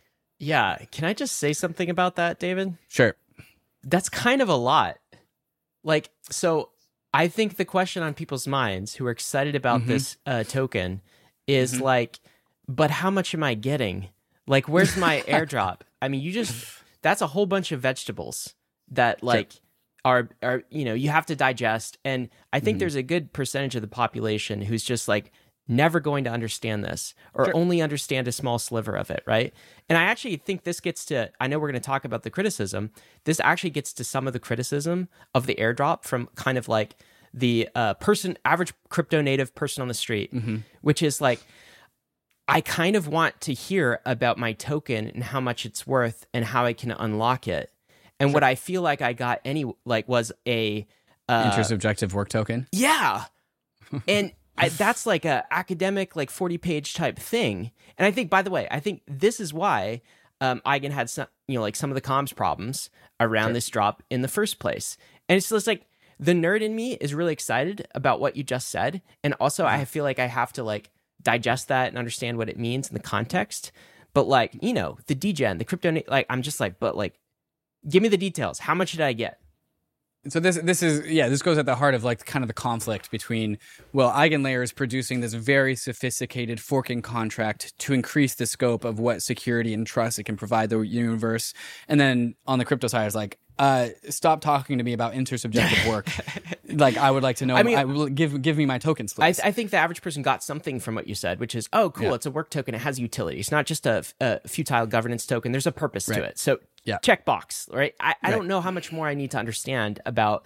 Yeah. Can I just say something about that, David? Sure. That's kind of a lot. Like, so I think the question on people's minds who are excited about mm-hmm. this uh, token is mm-hmm. like, but how much am I getting? Like, where's my airdrop? I mean, you just, that's a whole bunch of vegetables that like sure. are, are, you know, you have to digest. And I think mm-hmm. there's a good percentage of the population who's just like never going to understand this or sure. only understand a small sliver of it, right? And I actually think this gets to, I know we're going to talk about the criticism. This actually gets to some of the criticism of the airdrop from kind of like the uh, person, average crypto native person on the street, mm-hmm. which is like, I kind of want to hear about my token and how much it's worth and how I can unlock it. And sure. what I feel like I got any like was a uh, intersubjective work token. Yeah. And I, that's like a academic, like forty page type thing. And I think, by the way, I think this is why um, Eigen had some, you know, like some of the comms problems around sure. this drop in the first place. And it's just like the nerd in me is really excited about what you just said. And also mm-hmm. I feel like I have to like digest that and understand what it means in the context. But like, you know, the degen, the crypto, like, I'm just like, but like, give me the details. How much did I get? So this this is yeah this goes at the heart of like kind of the conflict between, well, EigenLayer is producing this very sophisticated forking contract to increase the scope of what security and trust it can provide the universe, and then on the crypto side is like, uh, stop talking to me about intersubjective work. Like, I would like to know. I mean, I will give give me my tokens, please. I, I think the average person got something from what you said, which is, oh, cool, yeah. it's a work token. It has utility. It's not just a, a futile governance token. There's a purpose right. to it. So. Yeah. Check box, right? I, I right. don't know how much more I need to understand about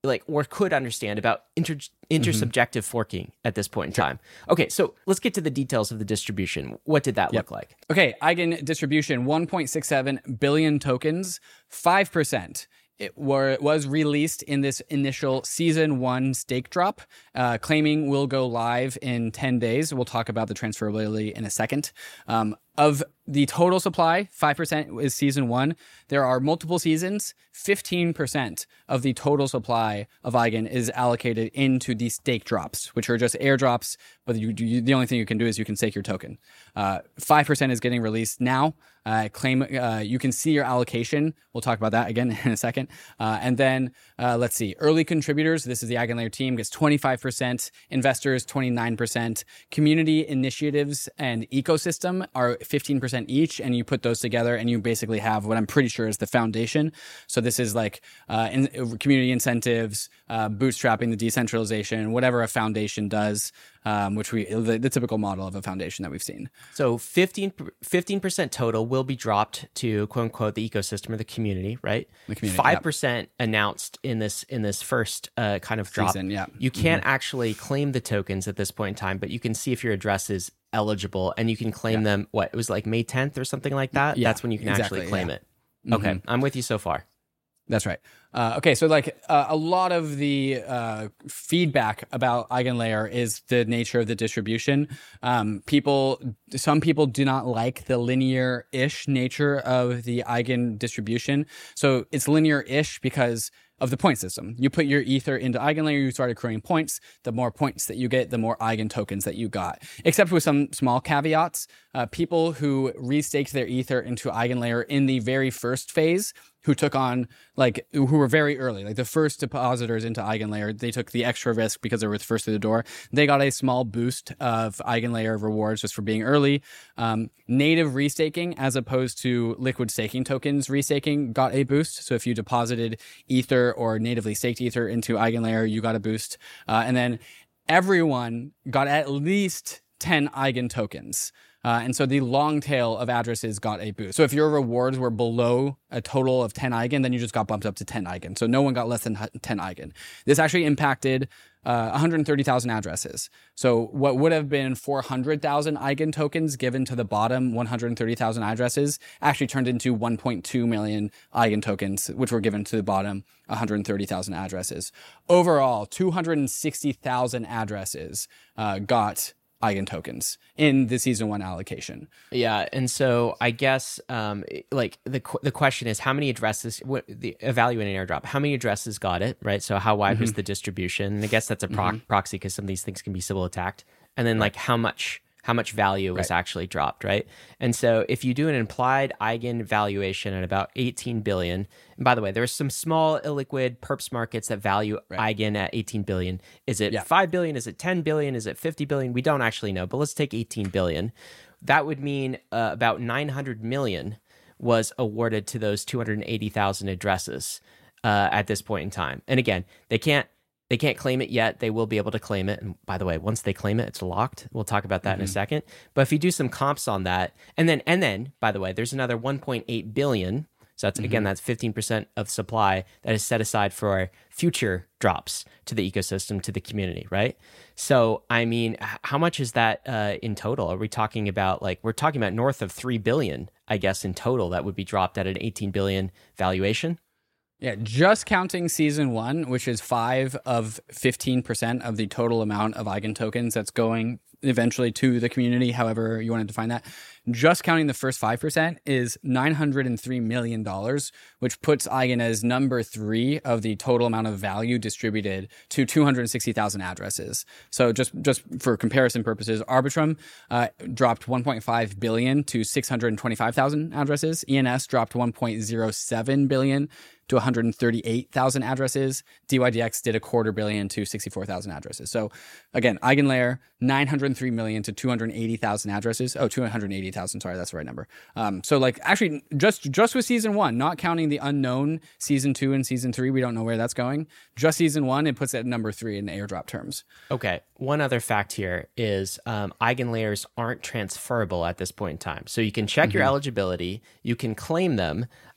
like or could understand about inter intersubjective mm-hmm. forking at this point in sure. time. Okay, so let's get to the details of the distribution. What did that yep. look like? Okay, Eigen distribution, one point six seven billion tokens, five percent. It were, was released in this initial season one stake drop. Uh, claiming will go live in ten days. We'll talk about the transferability in a second. Um, of the total supply, five percent is season one. There are multiple seasons. fifteen percent of the total supply of Eigen is allocated into these stake drops, which are just airdrops, but you, you, the only thing you can do is you can stake your token. Uh, five percent is getting released now. Uh, claim uh, you can see your allocation. We'll talk about that again in a second. Uh, and then uh, let's see, early contributors. This is the EigenLayer team gets twenty-five percent, investors twenty-nine percent, community initiatives and ecosystem are fifteen percent each, and you put those together and you basically have what I'm pretty sure is the foundation. So this is like uh, in, community incentives, uh, bootstrapping the decentralization, whatever a foundation does. Um, which we the, the typical model of a foundation that we've seen. So fifteen percent total will be dropped to quote unquote the ecosystem or the community, right? The community. Five percent yep. announced in this in this first uh, kind of drop. Season, yeah. You can't mm-hmm. actually claim the tokens at this point in time, but you can see if your address is eligible, and you can claim yeah. them. What it was like May tenth or something like that. Yeah, that's when you can exactly, actually claim yeah. it. Okay, mm-hmm. I'm with you so far. That's right. Uh, okay, so like uh, a lot of the uh, feedback about EigenLayer is the nature of the distribution. Um, people, some people do not like the linear-ish nature of the Eigen distribution. So it's linear-ish because of the point system. You put your ether into EigenLayer, you start accruing points. The more points that you get, the more Eigen tokens that you got. Except with some small caveats. Uh, people who restaked their ether into EigenLayer in the very first phase, who took on, like, who were very early, like the first depositors into EigenLayer, they took the extra risk because they were first through the door. They got a small boost of EigenLayer rewards just for being early. Um, native restaking, as opposed to liquid staking tokens restaking, got a boost. So if you deposited ether or natively staked ether into EigenLayer, you got a boost. Uh, and then everyone got at least ten Eigen tokens. Uh, and so the long tail of addresses got a boost. So if your rewards were below a total of ten Eigen, then you just got bumped up to ten Eigen. So no one got less than ten Eigen. This actually impacted uh, one hundred thirty thousand addresses. So what would have been four hundred thousand Eigen tokens given to the bottom one hundred thirty thousand addresses actually turned into one point two million Eigen tokens, which were given to the bottom one hundred thirty thousand addresses. Overall, two hundred sixty thousand addresses uh, got Eigen tokens in the season one allocation. Yeah, and so I guess um, like the the question is how many addresses, what, the evaluating airdrop, how many addresses got it, right? So how wide mm-hmm. was the distribution? And I guess that's a pro- mm-hmm. proxy because some of these things can be Sybil attacked. And then right. like how much how much value was right. actually dropped, right? And so if you do an implied Eigen valuation at about eighteen billion, and by the way, there's some small illiquid perps markets that value right. Eigen at eighteen billion. Is it yeah. five billion? Is it ten billion? Is it fifty billion? We don't actually know, but let's take eighteen billion. That would mean uh, about nine hundred million was awarded to those two hundred eighty thousand addresses uh, at this point in time. And again, they can't They can't claim it yet. They will be able to claim it. And by the way, once they claim it, it's locked. We'll talk about that mm-hmm. in a second. But if you do some comps on that, and then, and then, by the way, there's another one point eight billion. So that's, mm-hmm. again, that's fifteen percent of supply that is set aside for future drops to the ecosystem, to the community, right? So, I mean, how much is that uh, in total? Are we talking about, like, we're talking about north of three billion, I guess, in total that would be dropped at an eighteen billion valuation? Yeah, just counting season one, which is five of fifteen percent of the total amount of Eigen tokens that's going eventually to the community, however you want to define that. Just counting the first five percent is nine hundred three million dollars, which puts Eigen as number three of the total amount of value distributed to two hundred sixty thousand addresses. So just, just for comparison purposes, Arbitrum uh, dropped one point five billion to six hundred twenty-five thousand addresses. E N S dropped one point zero seven billion to one hundred thirty-eight thousand addresses. D Y D X did a quarter billion to sixty-four thousand addresses. So again, EigenLayer, nine hundred three million to two hundred eighty thousand addresses. Oh, two hundred eighty thousand, sorry, that's the right number. Um, so like actually just, just with season one, not counting the unknown season two and season three, we don't know where that's going. Just season one, it puts it at number three in airdrop terms. Okay. One other fact here is um, EigenLayers aren't transferable at this point in time. So you can check mm-hmm. your eligibility, you can claim them,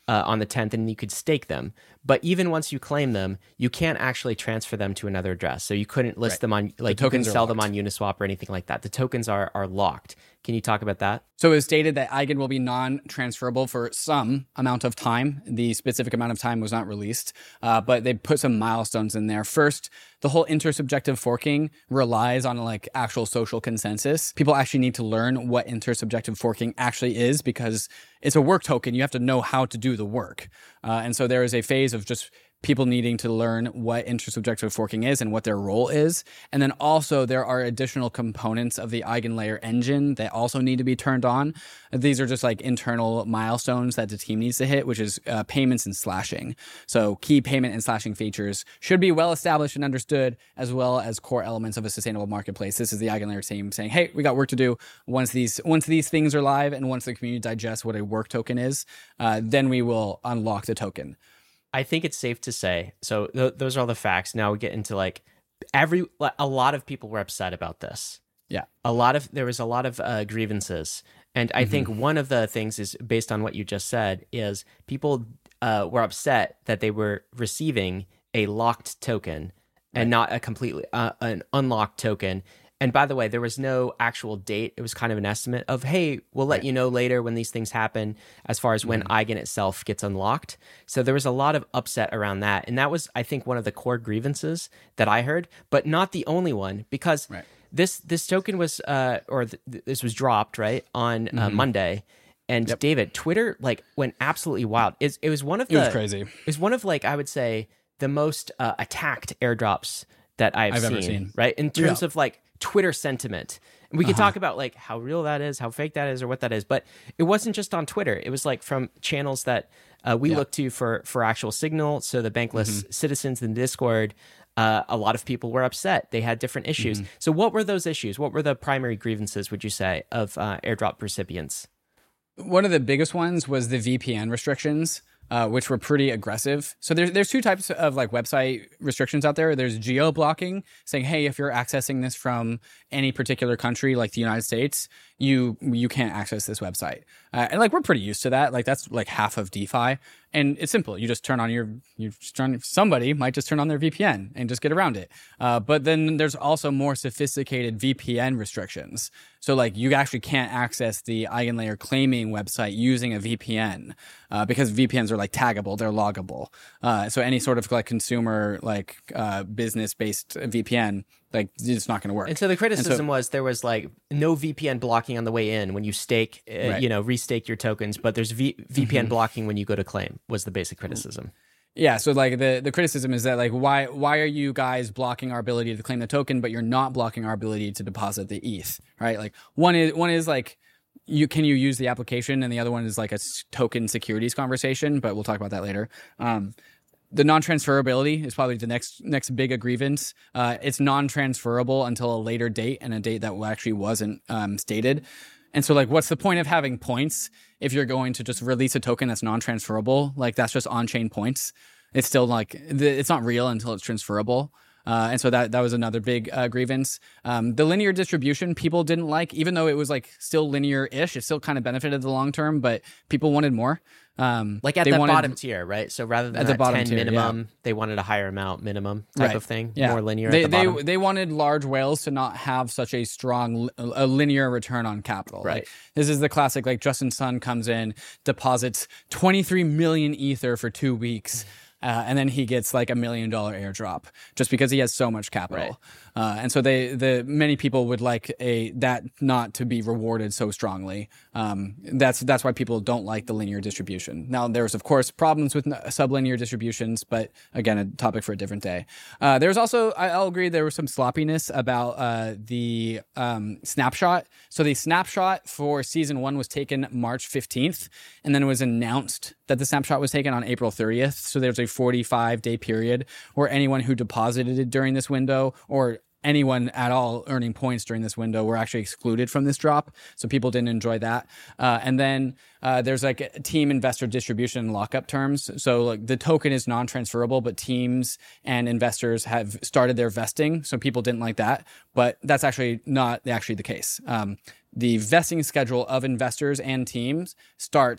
uh, on the tenth, and you could stake them. But even once you claim them, you can't actually transfer them to another address. So you couldn't list Right. them on, like, The you couldn't tokens are sell them locked. on Uniswap or anything like that. The tokens are are locked. Can you talk about that? So it was stated that Eigen will be non-transferable for some amount of time. The specific amount of time was not released, uh, but they put some milestones in there. First, the whole intersubjective forking relies on like actual social consensus. People actually need to learn what intersubjective forking actually is because it's a work token. You have to know how to do the work. Uh, and so there is a phase of just people needing to learn what intersubjective forking is and what their role is. And then also there are additional components of the EigenLayer engine that also need to be turned on. These are just like internal milestones that the team needs to hit, which is uh, payments and slashing. So key payment and slashing features should be well established and understood, as well as core elements of a sustainable marketplace. This is the EigenLayer team saying, hey, we got work to do. Once these once these things are live and once the community digests what a work token is, uh, then we will unlock the token. I think it's safe to say, so th- those are all the facts. Now we get into like every, a lot of people were upset about this. Yeah. A lot of, there was a lot of uh, grievances. And I mm-hmm. think one of the things is based on what you just said is people uh, were upset that they were receiving a locked token and right. not a completely, uh, an unlocked token. And by the way, there was no actual date. It was kind of an estimate of, hey, we'll let right. you know later when these things happen as far as when mm-hmm. Eigen itself gets unlocked. So there was a lot of upset around that. And that was, I think, one of the core grievances that I heard, but not the only one, because right. this this token was, uh, or th- this was dropped, right, on uh, mm-hmm. Monday. And yep. David, Twitter, like, went absolutely wild. It, it was one of the... It was crazy. It was one of, like, I would say, the most uh, attacked airdrops that I've, I've seen, ever seen, right? In terms yeah. of, like, Twitter sentiment. And we can uh-huh. talk about like how real that is, how fake that is, or what that is. But it wasn't just on Twitter. It was like from channels that uh, we yeah. look to for for actual signal. So the Bankless mm-hmm. citizens in Discord, uh, a lot of people were upset. They had different issues. Mm-hmm. So what were those issues? What were the primary grievances, would you say, of uh, airdrop recipients? One of the biggest ones was the V P N restrictions. Uh, which were pretty aggressive. So there's there's two types of like website restrictions out there. There's geo blocking, saying, hey, if you're accessing this from any particular country, like the United States, you you can't access this website. Uh, and like we're pretty used to that. Like that's like half of DeFi, and it's simple. You just turn on your you just turn somebody might just turn on their V P N and just get around it. Uh, but then there's also more sophisticated V P N restrictions. So like you actually can't access the EigenLayer claiming website using a V P N uh, because V P Ns are like taggable, they're loggable. Uh, so any sort of like consumer like uh, business based V P N, like it's not going to work. And so the criticism so, was there was like no V P N blocking on the way in when you stake, uh, right. you know, restake your tokens, but there's v- VPN mm-hmm. blocking when you go to claim was the basic criticism. Yeah, so like the, the criticism is that like why why are you guys blocking our ability to claim the token, but you're not blocking our ability to deposit the E T H, right? Like one is one is like you can you use the application, and the other one is like a token securities conversation, but we'll talk about that later. Um, the non-transferability is probably the next next big grievance. Uh, it's non-transferable until a later date, and a date that actually wasn't um, stated. And so, like, what's the point of having points if you're going to just release a token that's non-transferable? Like, that's just on-chain points. It's still, like, it's not real until it's transferable. Uh, and so that that was another big uh, grievance. Um, the linear distribution people didn't like, even though it was, like, still linear-ish. It still kind of benefited the long term, but people wanted more. Um, like at the wanted, bottom tier, right? So rather than at that the bottom ten tier, minimum, yeah. they wanted a higher amount minimum type right. of thing, yeah. more linear they, at the they, bottom. They wanted large whales to not have such a strong, a linear return on capital. Right. Like, this is the classic, like Justin Sun comes in, deposits twenty-three million Ether for two weeks. Uh, and then he gets like a million dollar airdrop just because he has so much capital. Right. Uh, and so they, the many people would like a that not to be rewarded so strongly. Um, that's that's why people don't like the linear distribution. Now, there's of course problems with sublinear distributions, but again, a topic for a different day. Uh, there's also, I'll agree, there was some sloppiness about uh, the um, snapshot. So the snapshot for season one was taken March fifteenth, and then it was announced that the snapshot was taken on April thirtieth. So there's a forty-five day period where anyone who deposited it during this window or anyone at all earning points during this window were actually excluded from this drop. So people didn't enjoy that. Uh, and then uh, there's like a team investor distribution and lockup terms. So like the token is non-transferable, but teams and investors have started their vesting. So people didn't like that, but that's actually not actually the case. Um, the vesting schedule of investors and teams starts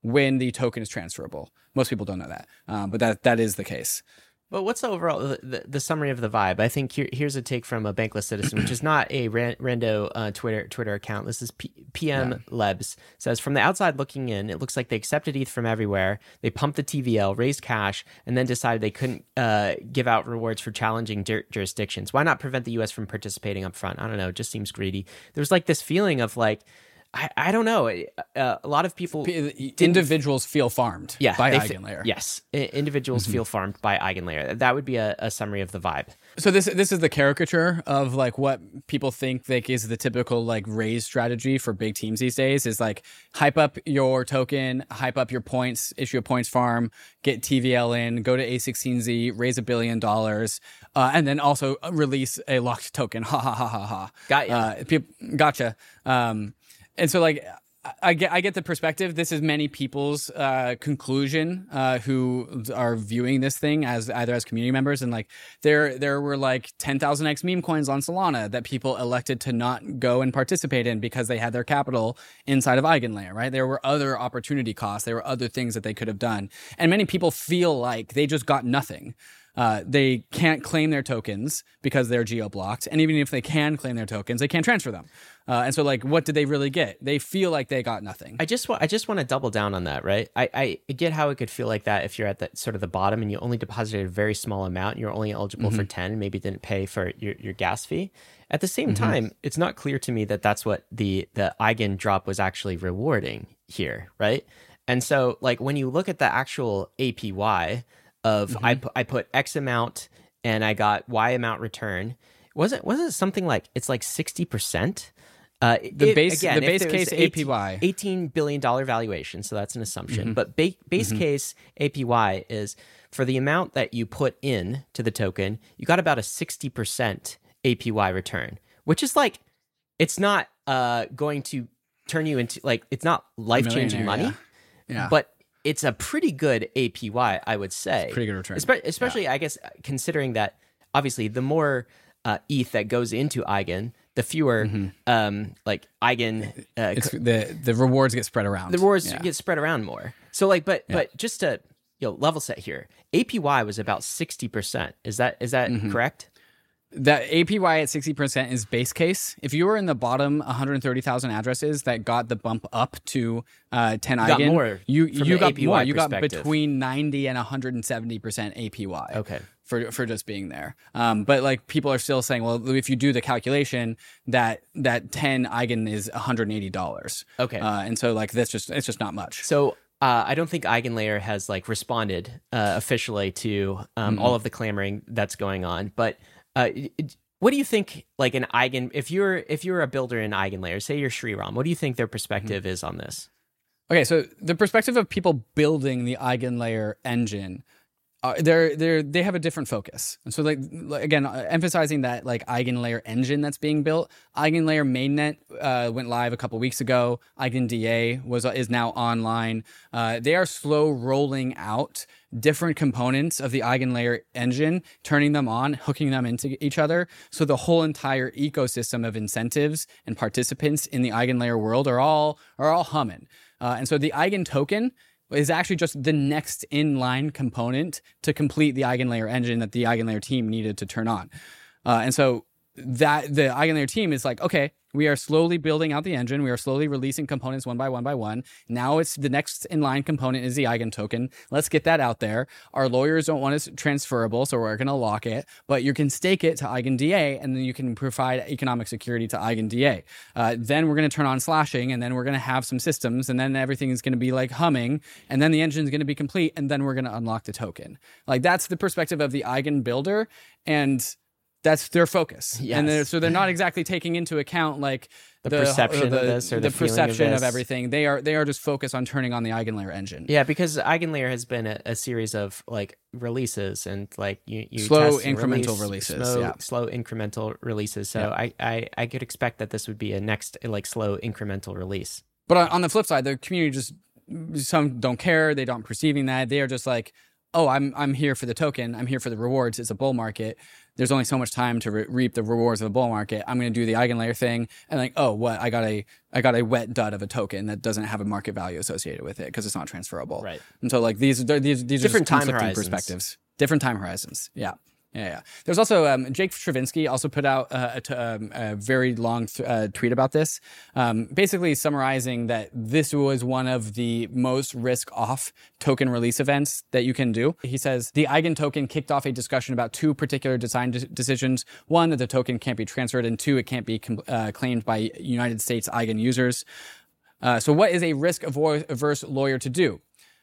when the token is transferable. Most people don't know that, um, but that that is the case. But what's the overall the, the, the summary of the vibe? I think here, here's a take from a Bankless Citizen, which is not a ran, rando uh, Twitter Twitter account. This is P, PM yeah. Lebs says, from the outside looking in, it looks like they accepted E T H from everywhere. They pumped the T V L, raised cash, and then decided they couldn't uh, give out rewards for challenging jur- jurisdictions. Why not prevent the U S from participating up front? I don't know. It just seems greedy. There's like this feeling of like, I, I don't know. Uh, a lot of people... Individuals feel farmed yeah, by Eigenlayer. F- yes. Individuals mm-hmm. feel farmed by Eigenlayer. That would be a, a summary of the vibe. So this this is the caricature of like what people think like is the typical like raise strategy for big teams these days is like hype up your token, hype up your points, issue a points farm, get T V L in, go to A sixteen Z, raise a billion dollars, uh, and then also release a locked token. Ha ha ha ha ha. Got you. Uh, pe- gotcha. Um, And so, like, I get, I get the perspective. This is many people's uh, conclusion uh, who are viewing this thing as either as community members, and like there, there were like ten thousand X meme coins on Solana that people elected to not go and participate in because they had their capital inside of Eigenlayer. Right? There were other opportunity costs. There were other things that they could have done, and many people feel like they just got nothing. Uh, they can't claim their tokens because they're geo-blocked. And even if they can claim their tokens, they can't transfer them. Uh, and so, like, what did they really get? They feel like they got nothing. I just, wa- I just want to double down on that, right? I, I get how it could feel like that if you're at the sort of the bottom and you only deposited a very small amount. You're only eligible mm-hmm. for ten and maybe didn't pay for your, your gas fee. At the same mm-hmm. time, it's not clear to me that that's what the, the Eigen drop was actually rewarding here, right? And so, like, when you look at the actual A P Y... of mm-hmm. I, pu- I put X amount and I got Y amount return. Was it was it something like it's like sixty percent? Uh, the it, base again, the base case eighteen, A P Y eighteen billion dollars valuation, so that's an assumption. Mm-hmm. But ba- base mm-hmm. case A P Y is for the amount that you put in to the token, you got about a sixty percent A P Y return, which is like it's not uh, going to turn you into like it's not life-changing money. Yeah. yeah. But it's a pretty good A P Y, I would say. It's pretty good return. Espe- especially, yeah. I guess, considering that, obviously, the more uh, E T H that goes into Eigen, the fewer, mm-hmm. um, like, Eigen... Uh, it's, the the rewards get spread around. The rewards yeah. get spread around more. So, like, but yeah. but just to, you know, level set here, A P Y was about sixty percent. Is that is that mm-hmm. correct? That A P Y at sixty percent is base case. If you were in the bottom one hundred thirty thousand addresses that got the bump up to uh, ten you Eigen, got more you you got A P Y more. You got perspective. between ninety and one hundred seventy percent A P Y. Okay. For for just being there, um, but like people are still saying, well, if you do the calculation, that that ten Eigen is one hundred eighty dollars. Okay. Uh, and so like that's just it's just not much. So. Uh, I don't think Eigenlayer has like responded uh, officially to um, mm-hmm. all of the clamoring that's going on. But uh, it, what do you think? Like an Eigen, if you're if you're a builder in Eigenlayer, say you're Shriram, what do you think their perspective mm-hmm. is on this? Okay, so the perspective of people building the Eigenlayer engine. Uh, they're they're they have a different focus, and so like, like again, uh, emphasizing that like Eigenlayer engine that's being built. Eigenlayer mainnet uh, went live a couple weeks ago. EigenDA was is now online. Uh, they are slow rolling out different components of the Eigenlayer engine, turning them on, hooking them into each other, so the whole entire ecosystem of incentives and participants in the Eigenlayer world are all are all humming. Uh, and so the Eigen token is actually just the next inline component to complete the Eigenlayer engine that the Eigenlayer team needed to turn on. Uh, and so that the Eigenlayer team is like, okay, we are slowly building out the engine. We are slowly releasing components one by one by one. Now it's the next inline component is the Eigen token. Let's get that out there. Our lawyers don't want it transferable, so we're going to lock it. But you can stake it to EigenDA, and then you can provide economic security to EigenDA. Uh, then we're going to turn on slashing, and then we're going to have some systems, and then everything is going to be like humming, and then the engine is going to be complete, and then we're going to unlock the token. Like that's the perspective of the Eigen builder, and that's their focus. Yes. And they're, so they're not exactly taking into account like the, the perception the, of this or the, the perception of, of everything. They are they are just focused on turning on the Eigenlayer engine. Yeah, because Eigenlayer has been a, a series of like releases and like you, you slow test and incremental release, releases. Slow, yeah. slow incremental releases. So yeah. I, I I could expect that this would be a next like slow incremental release. But on, on the flip side, the community just some don't care. They don't perceiving that. They are just like, oh, I'm I'm here for the token. I'm here for the rewards. It's a bull market. there's only so much time to re- reap the rewards of the bull market. I'm going to do the eigenlayer thing, and like, oh, what? I got a I got a wet dud of a token that doesn't have a market value associated with it because it's not transferable. Right. And so like these these these different are time horizons. perspectives, different time horizons. Yeah. Yeah, yeah. There's also um, Jake Stravinsky also put out uh, a, t- um, a very long th- uh, tweet about this, um, basically summarizing that this was one of the most risk-off token release events that you can do. He says the Eigen token kicked off a discussion about two particular design de- decisions: one, that the token can't be transferred, and two, it can't be com- uh, claimed by United States Eigen users. Uh, so, what is a risk-averse lawyer to do?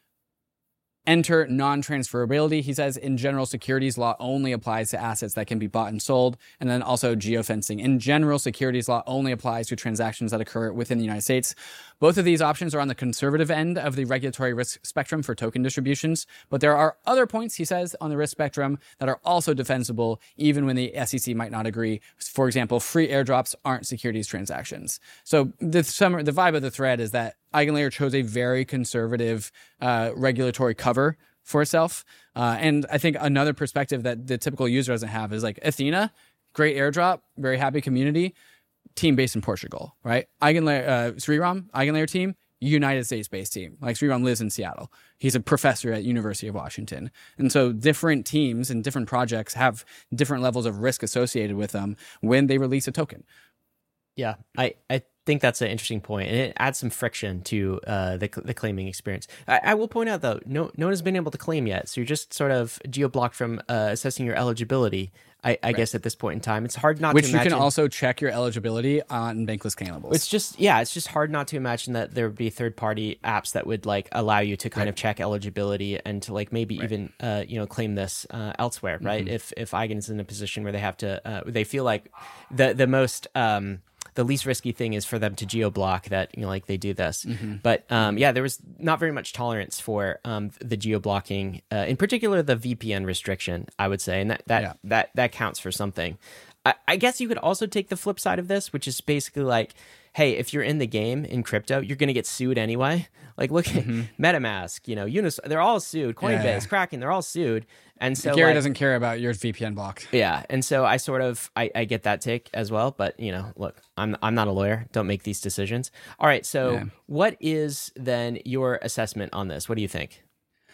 Enter non-transferability. He says in general, securities law only applies to assets that can be bought and sold. And then also geofencing. In general, securities law only applies to transactions that occur within the United States. Both of these options are on the conservative end of the regulatory risk spectrum for token distributions. But there are other points, he says, on the risk spectrum that are also defensible, even when the S E C might not agree. For example, free airdrops aren't securities transactions. So the summer, the vibe of the thread is that Eigenlayer chose a very conservative uh, regulatory cover for itself. Uh, and I think another perspective that the typical user doesn't have is like Athena, great airdrop, very happy community, team based in Portugal, right? Eigenlayer, uh, Sriram, Eigenlayer team, United States based team. Like Sriram lives in Seattle. He's a professor at University of Washington. And so different teams and different projects have different levels of risk associated with them when they release a token. Yeah, I, I think that's an interesting point, and it adds some friction to uh, the the claiming experience. I, I will point out though, no no one has been able to claim yet, so you're just sort of geo-blocked from uh, assessing your eligibility. I, I right. guess at this point in time, it's hard not Which to you imagine. can also check your eligibility on Bankless Claimables. It's just yeah, it's just hard not to imagine that there would be third party apps that would like allow you to kind right. of check eligibility and to like maybe right. even uh, you know claim this uh, elsewhere, right? Mm-hmm. If if Eigen is in a position where they have to, uh, they feel like the the most. Um, The least risky thing is for them to geo-block that, you know, like they do this. Mm-hmm. But um, yeah, there was not very much tolerance for um, the geo-blocking, uh, in particular the V P N restriction, I would say, and that that yeah. that, that counts for something. I, I guess you could also take the flip side of this, which is basically like, hey, if you're in the game in crypto, you're going to get sued anyway. Like, look at mm-hmm. MetaMask, you know, Unis, they're all sued. Coinbase, yeah, yeah. Kraken, they're all sued. And so Gary like, doesn't care about your V P N block. Yeah. And so I sort of, I, I get that take as well. But, you know, look, I'm I'm not a lawyer. Don't make these decisions. All right. So yeah. what is then your assessment on this? What do you think?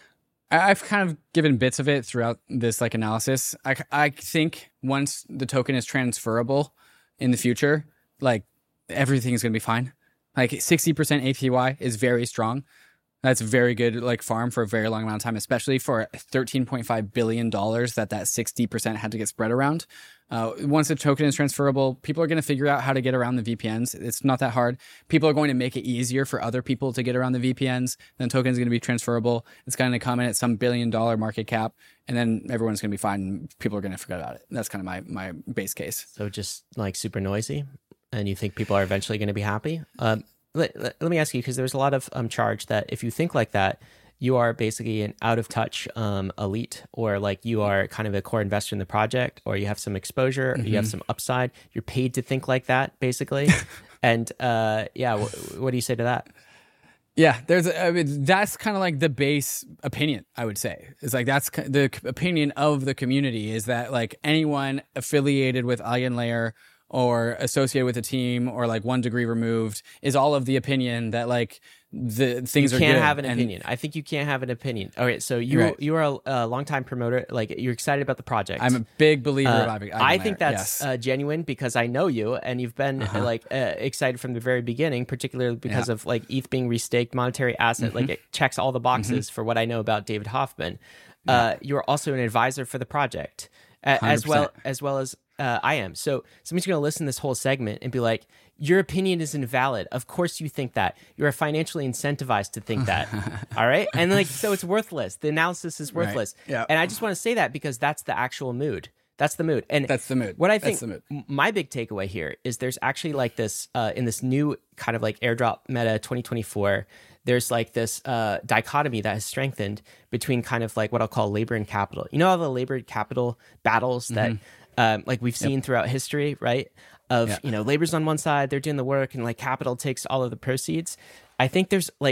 I've kind of given bits of it throughout this like analysis. I, I think once the token is transferable in the future, like everything is going to be fine. Like sixty percent A P Y is very strong. That's a very good like farm for a very long amount of time, especially for thirteen point five billion dollars that that sixty percent had to get spread around. Uh, once the token is transferable, people are going to figure out how to get around the V P Ns. It's not that hard. People are going to make it easier for other people to get around the V P Ns. Then the token is going to be transferable. It's going to come in at some billion dollar market cap, and then everyone's going to be fine. And people are going to forget about it. That's kind of my my base case. So just like super noisy, and you think people are eventually going to be happy? Um, Let, let, let me ask you, because there's a lot of um, charge that if you think like that, you are basically an out of touch um, elite, or like you are kind of a core investor in the project, or you have some exposure, mm-hmm. or you have some upside. You're paid to think like that, basically. and uh, yeah, w- what do you say to that? Yeah, there's a, I mean, that's kind of like the base opinion, I would say. It's like that's the opinion of the community, is that like anyone affiliated with Eigenlayer or associated with a team or like one degree removed is all of the opinion that like the things you are can't good. have an and, opinion. I think you can't have an opinion. All right, so you right. you are a, a longtime promoter, like you're excited about the project. I'm a big believer uh, of Eigenlayer. I think that's yes. uh, genuine because I know you and you've been uh-huh. like uh, excited from the very beginning, particularly because yeah. of like E T H being restaked, monetary asset. Mm-hmm. Like it checks all the boxes mm-hmm. for what I know about David Hoffman. Yeah. Uh, you're also an advisor for the project, uh, as well as well as. Uh, I am. So somebody's going to listen to this whole segment and be like, your opinion is invalid. Of course you think that. You're financially incentivized to think that. All right? And like, so it's worthless. The analysis is worthless. Right. Yeah. And I just want to say that because that's the actual mood. That's the mood. And that's the mood. What I think that's the mood. My big takeaway here is there's actually like this, uh, in this new kind of like airdrop meta twenty twenty-four, there's like this uh, dichotomy that has strengthened between kind of like what I'll call labor and capital. You know all the labor and capital battles that mm-hmm. Um, like we've seen yep. throughout history, right? Of, yeah. you know, labor's on one side, they're doing the work, and like capital takes all of the proceeds. I think there's like,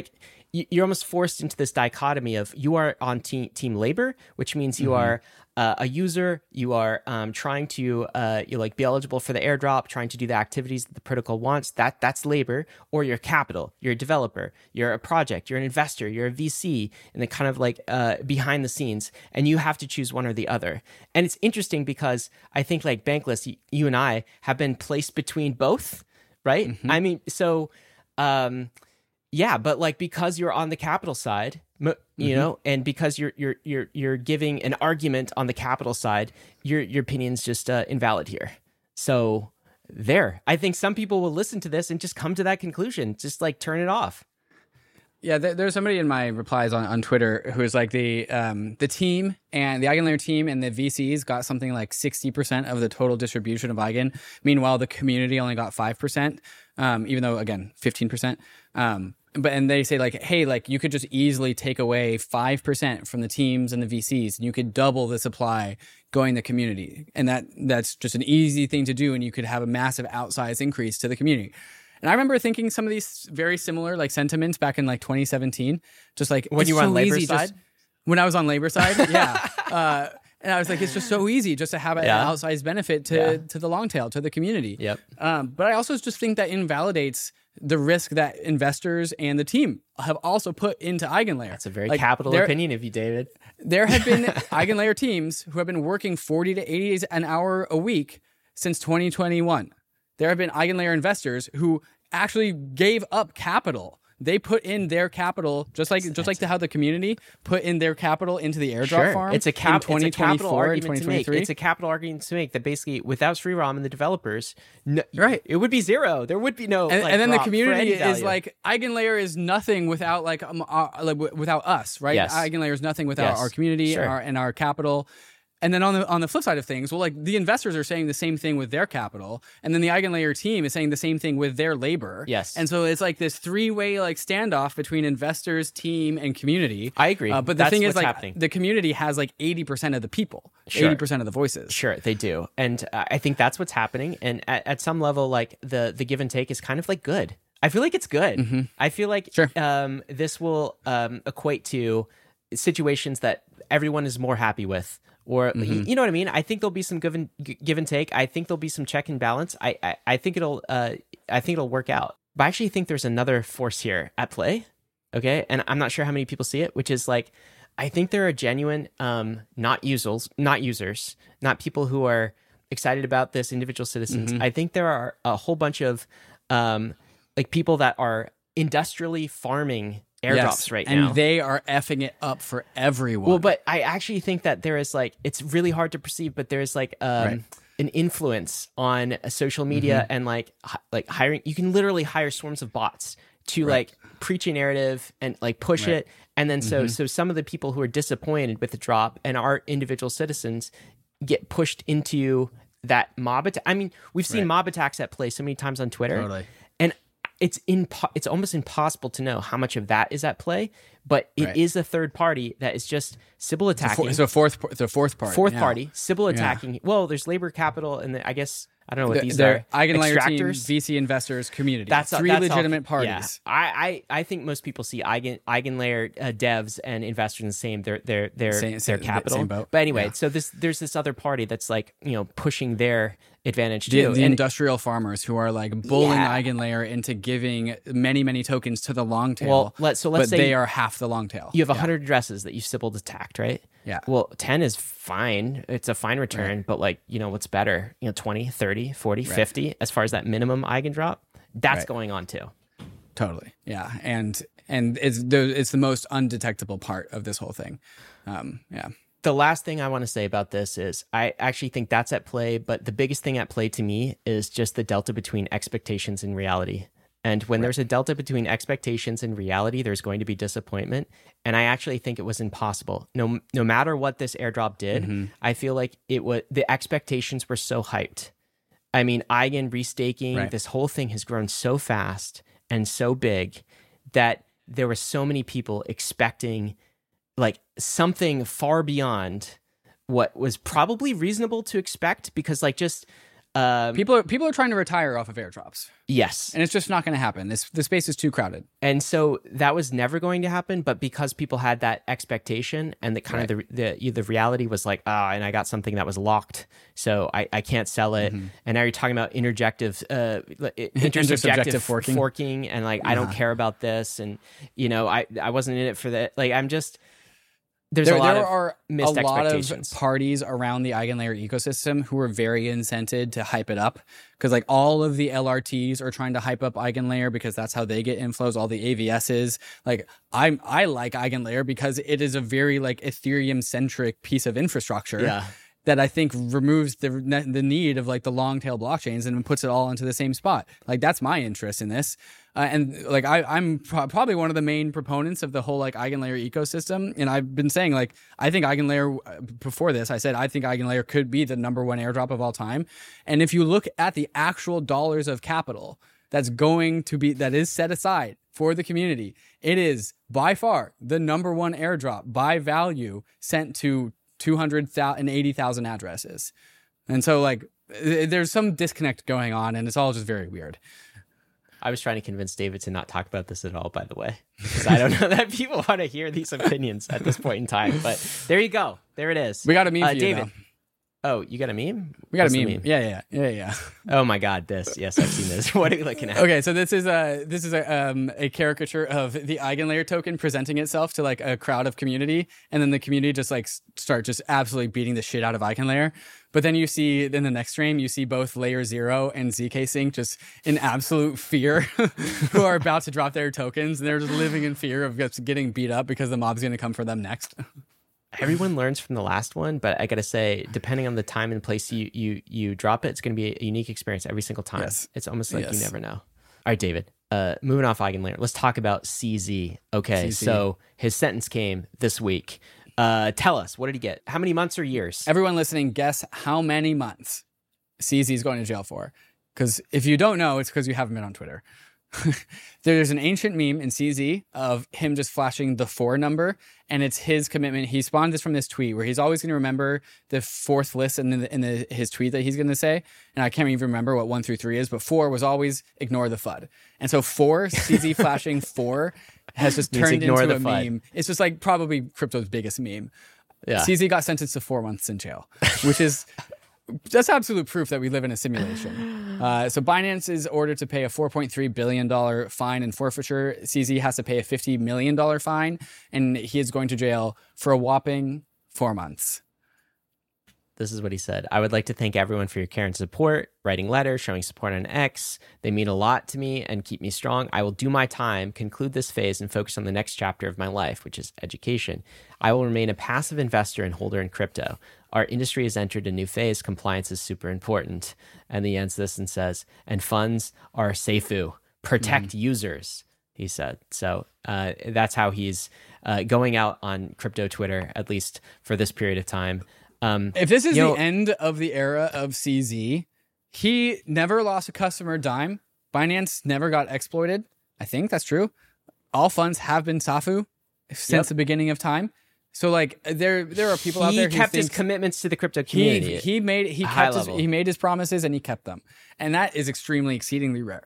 you're almost forced into this dichotomy of you are on team team labor, which means you mm-hmm. are uh, a user, you are um, trying to uh, you like be eligible for the airdrop, trying to do the activities that the protocol wants. That that's labor. Or you're capital, you're a developer, you're a project, you're an investor, you're a V C, and then kind of like uh, behind the scenes, and you have to choose one or the other. And it's interesting because I think like Bankless, you, you and I have been placed between both, right? Mm-hmm. I mean, so. Um, Yeah, but like because you're on the capital side, you mm-hmm. know, and because you're you're you're you're giving an argument on the capital side, your your opinion's just uh, invalid here. So there, I think some people will listen to this and just come to that conclusion, just like turn it off. Yeah, there, there's somebody in my replies on, on Twitter who is like the um, the team and the Eigenlayer team and the V Cs got something like sixty percent of the total distribution of Eigen. Meanwhile, the community only got five percent, um, even though, again, fifteen percent. Um, but and they say like, hey, like you could just easily take away five percent from the teams and the V Cs and you could double the supply going to the community. And that that's just an easy thing to do. And you could have a massive outsized increase to the community. And I remember thinking some of these very similar like sentiments back in like twenty seventeen, just like when you were so on labor easy, side. Just, when I was on labor side, yeah. uh, and I was like, it's just so easy just to have an yeah. outsized benefit to yeah. to the long tail, to the community. Yep. Um, but I also just think that invalidates the risk that investors and the team have also put into Eigenlayer. That's a very like, capital there, opinion of you, David. There have been Eigenlayer teams who have been working forty to eighty days an hour a week since twenty twenty-one. There have been Eigenlayer investors who actually gave up capital. They put in their capital, just like just like the, how the community put in their capital into the airdrop sure. farm. It's a, cap, in twenty twenty-four it's a capital argument to make. It's a capital argument to make that basically without Sreeram and the developers, no, right, it would be zero. There would be no. And, like, and then the drop community for any is like Eigenlayer is nothing without like, um, uh, like w- without us, right? Yes. Eigenlayer is nothing without yes. our community sure. and, our, and our capital. And then on the on the flip side of things, well, like the investors are saying the same thing with their capital, and then the Eigenlayer team is saying the same thing with their labor. Yes. And so it's like this three way like standoff between investors, team, and community. I agree. Uh, but the That's thing is, what's like happening. the community has like eighty percent of the people, Sure. eighty percent of the voices. Sure, they do, and uh, I think that's what's happening. And at, at some level, like the the give and take is kind of like good. I feel like it's good. Mm-hmm. I feel like sure. um, this will um, equate to situations that everyone is more happy with. Or mm-hmm. you know what I mean? I think there'll be some give and give and take. I think there'll be some check and balance. I I, I think it'll uh I think it'll work out. But I actually think there's another force here at play. Okay, and I'm not sure how many people see it, which is like I think there are genuine um not users, not users, not people who are excited about this, individual citizens. Mm-hmm. I think there are a whole bunch of um like people that are industrially farming airdrops yes, right and now. And they are effing it up for everyone. Well, but I actually think that there is like, it's really hard to perceive, but there's like um, right. an influence on uh, social media mm-hmm. and like hi- like hiring. You can literally hire swarms of bots to right. like preach a narrative and like push right. it. And then so mm-hmm. so some of the people who are disappointed with the drop and are individual citizens get pushed into that mob attack. I mean, we've seen right. mob attacks at play so many times on Twitter. Totally. And it's impo- it's almost impossible to know how much of that is at play, but it right. is a third party that is just Sybil attacking. It's a, for- it's a fourth, it's a fourth party. Fourth yeah. party, Sybil attacking. Yeah. Well, there's labor capital, and the, I guess I don't know what the, these are. Eigenlayer team, V C investors, community. That's three that's legitimate all, parties. Yeah. I, I I think most people see Eigen Eigenlayer uh, devs and investors in the same their their their same, their same, capital. Same boat. But anyway, yeah. so this there's this other party that's like you know pushing their advantage the, too. The and, industrial farmers who are like bullying yeah. Eigenlayer into giving many many tokens to the long tail. Well, let so let's but say they are half the long tail. You have a yeah. hundred addresses that you Sybil attacked, right? Yeah. Well, ten is fine. It's a fine return, right. but like, you know, what's better? You know, twenty, thirty, forty, right. fifty, as far as that minimum Eigen drop, that's right. going on too. Totally. Yeah. And and it's the it's the most undetectable part of this whole thing. Um, yeah. The last thing I want to say about this is I actually think that's at play, but the biggest thing at play to me is just the delta between expectations and reality. And when right. there's a delta between expectations and reality, there's going to be disappointment. And I actually think it was impossible. No, no matter what this airdrop did, mm-hmm. I feel like it was the expectations were so hyped. I mean, Eigen restaking, right. this whole thing has grown so fast and so big that there were so many people expecting like something far beyond what was probably reasonable to expect, because like just Um, people are people are trying to retire off of airdrops. Yes. And it's just not going to happen. This the space is too crowded. And so that was never going to happen, but because people had that expectation and the kind right. of the, the the reality was like, ah, and I got something that was locked, so I, I can't sell it. Mm-hmm. And now you're talking about interjective, uh, intersubjective forking. forking, and like, yeah. I don't care about this, and you know, I I wasn't in it for that. Like, I'm just. There's there, a lot there of are missed a lot expectations. of parties around the Eigenlayer ecosystem who are very incented to hype it up because like all of the L R Ts are trying to hype up Eigenlayer because that's how they get inflows. All the A V Ss, like I I like Eigenlayer because it is a very like Ethereum centric piece of infrastructure. Yeah. That I think removes the the need of like the long tail blockchains and puts it all into the same spot. Like that's my interest in this, uh, and like I, I'm pro- probably one of the main proponents of the whole like Eigenlayer ecosystem. And I've been saying like I think Eigenlayer before this. I said I think Eigenlayer could be the number one airdrop of all time. And if you look at the actual dollars of capital that's going to be that is set aside for the community, it is by far the number one airdrop by value sent to two hundred eighty thousand addresses. And so like there's some disconnect going on and it's all just very weird. I was trying to convince David to not talk about this at all, by the way, because I don't know that people want to hear these opinions at this point in time. But there you go. There it is. We got a meme uh, for you, David. though. Oh, you got a meme? We got What's a meme. meme. Yeah, yeah, yeah, yeah. Oh my God, this. Yes, I've seen this. What are you looking at? Okay, so this is a this is a um a caricature of the Eigenlayer token presenting itself to like a crowd of community, and then the community just like start just absolutely beating the shit out of Eigenlayer. But then you see in the next frame, you see both Layer Zero and Z K Sync just in absolute fear, who are about to drop their tokens, and they're just living in fear of just getting beat up because the mob's going to come for them next. Everyone learns from the last one, but I gotta say, depending on the time and place you you you drop it, it's gonna be a unique experience every single time. Yes. It's almost like yes. you never know. All right, David. Uh, moving off Eigenlayer, let's talk about C Z. Okay, C Z. So his sentence came this week. Uh, tell us, what did he get? How many months or years? Everyone listening, guess how many months C Z is going to jail for? Because if you don't know, it's because you haven't been on Twitter. There's an ancient meme in C Z of him just flashing the four number, and it's his commitment. He spawned this from this tweet where he's always going to remember the fourth list in, the, in the, his tweet that he's going to say. And I can't even remember what one through three is, but four was always ignore the F U D. And so four, C Z flashing four has just turned into a F U D. Meme. It's just like probably crypto's biggest meme. Yeah. C Z got sentenced to four months in jail, which is... That's absolute proof that we live in a simulation. Uh, so Binance is ordered to pay a four point three billion dollars fine and forfeiture. C Z has to pay a fifty million dollars fine, and he is going to jail for a whopping four months. This is what he said. I would like to thank everyone for your care and support, writing letters, showing support on X. They mean a lot to me and keep me strong. I will do my time, conclude this phase, and focus on the next chapter of my life, which is education. I will remain a passive investor and holder in crypto. Our industry has entered a new phase. Compliance is super important. And he ends this and says, and funds are seifu. Protect mm-hmm. users, he said. So uh, that's how he's uh, going out on crypto Twitter, at least for this period of time. Um, if this is the know, end of the era of C Z, he never lost a customer dime. Binance never got exploited. I think that's true. All funds have been S A F U since yep. the beginning of time. So like there there are people he out there who kept think his commitments to the crypto community. He, he made he kept his, he made his promises and he kept them. And that is extremely exceedingly rare.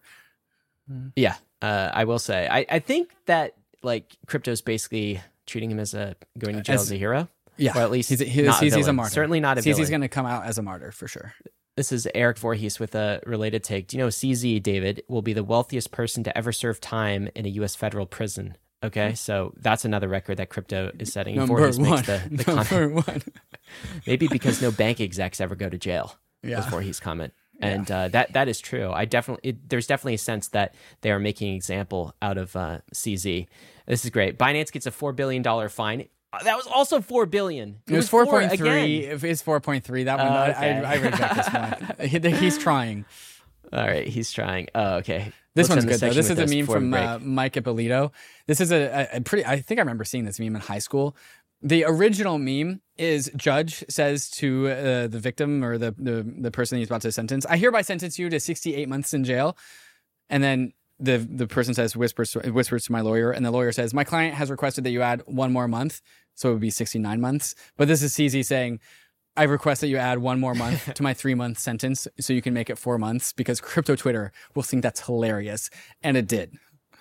Yeah. Uh, I will say. I, I think that like crypto's basically treating him as a going to jail as, as a hero. Yeah. Or at least he's, he's, not he's, a he's a martyr. Certainly not a C Z's villain. going to come out as a martyr for sure. This is Eric Voorhees with a related take. Do you know C Z, David, will be the wealthiest person to ever serve time in a U S federal prison? Okay, so that's another record that crypto is setting. Number Voorhees one. Makes the, the Number comment. one. Maybe because no bank execs ever go to jail. Yeah. Was Voorhees' comment. Yeah. And uh, that that is true. I definitely it, there's definitely a sense that they are making an example out of uh, C Z. This is great. Binance gets a four billion dollars fine. Uh, that was also four billion dollars. It, it was four point three. If it's four point three, that one, uh, okay. I, I reject this one. he, he's trying. All right, he's trying. Oh, okay. This Let's one's good, though. This is a meme from uh, Mike Ippolito. This is a, a, a pretty, I think I remember seeing this meme in high school. The original meme is judge says to uh, the victim or the, the, the person he's about to sentence, I hereby sentence you to sixty-eight months in jail. And then the the person says, whispers, whispers to my lawyer, and the lawyer says, my client has requested that you add one more month, so it would be sixty-nine months. But this is C Z saying, I request that you add one more month to my three-month sentence so you can make it four months because crypto Twitter will think that's hilarious. And it did.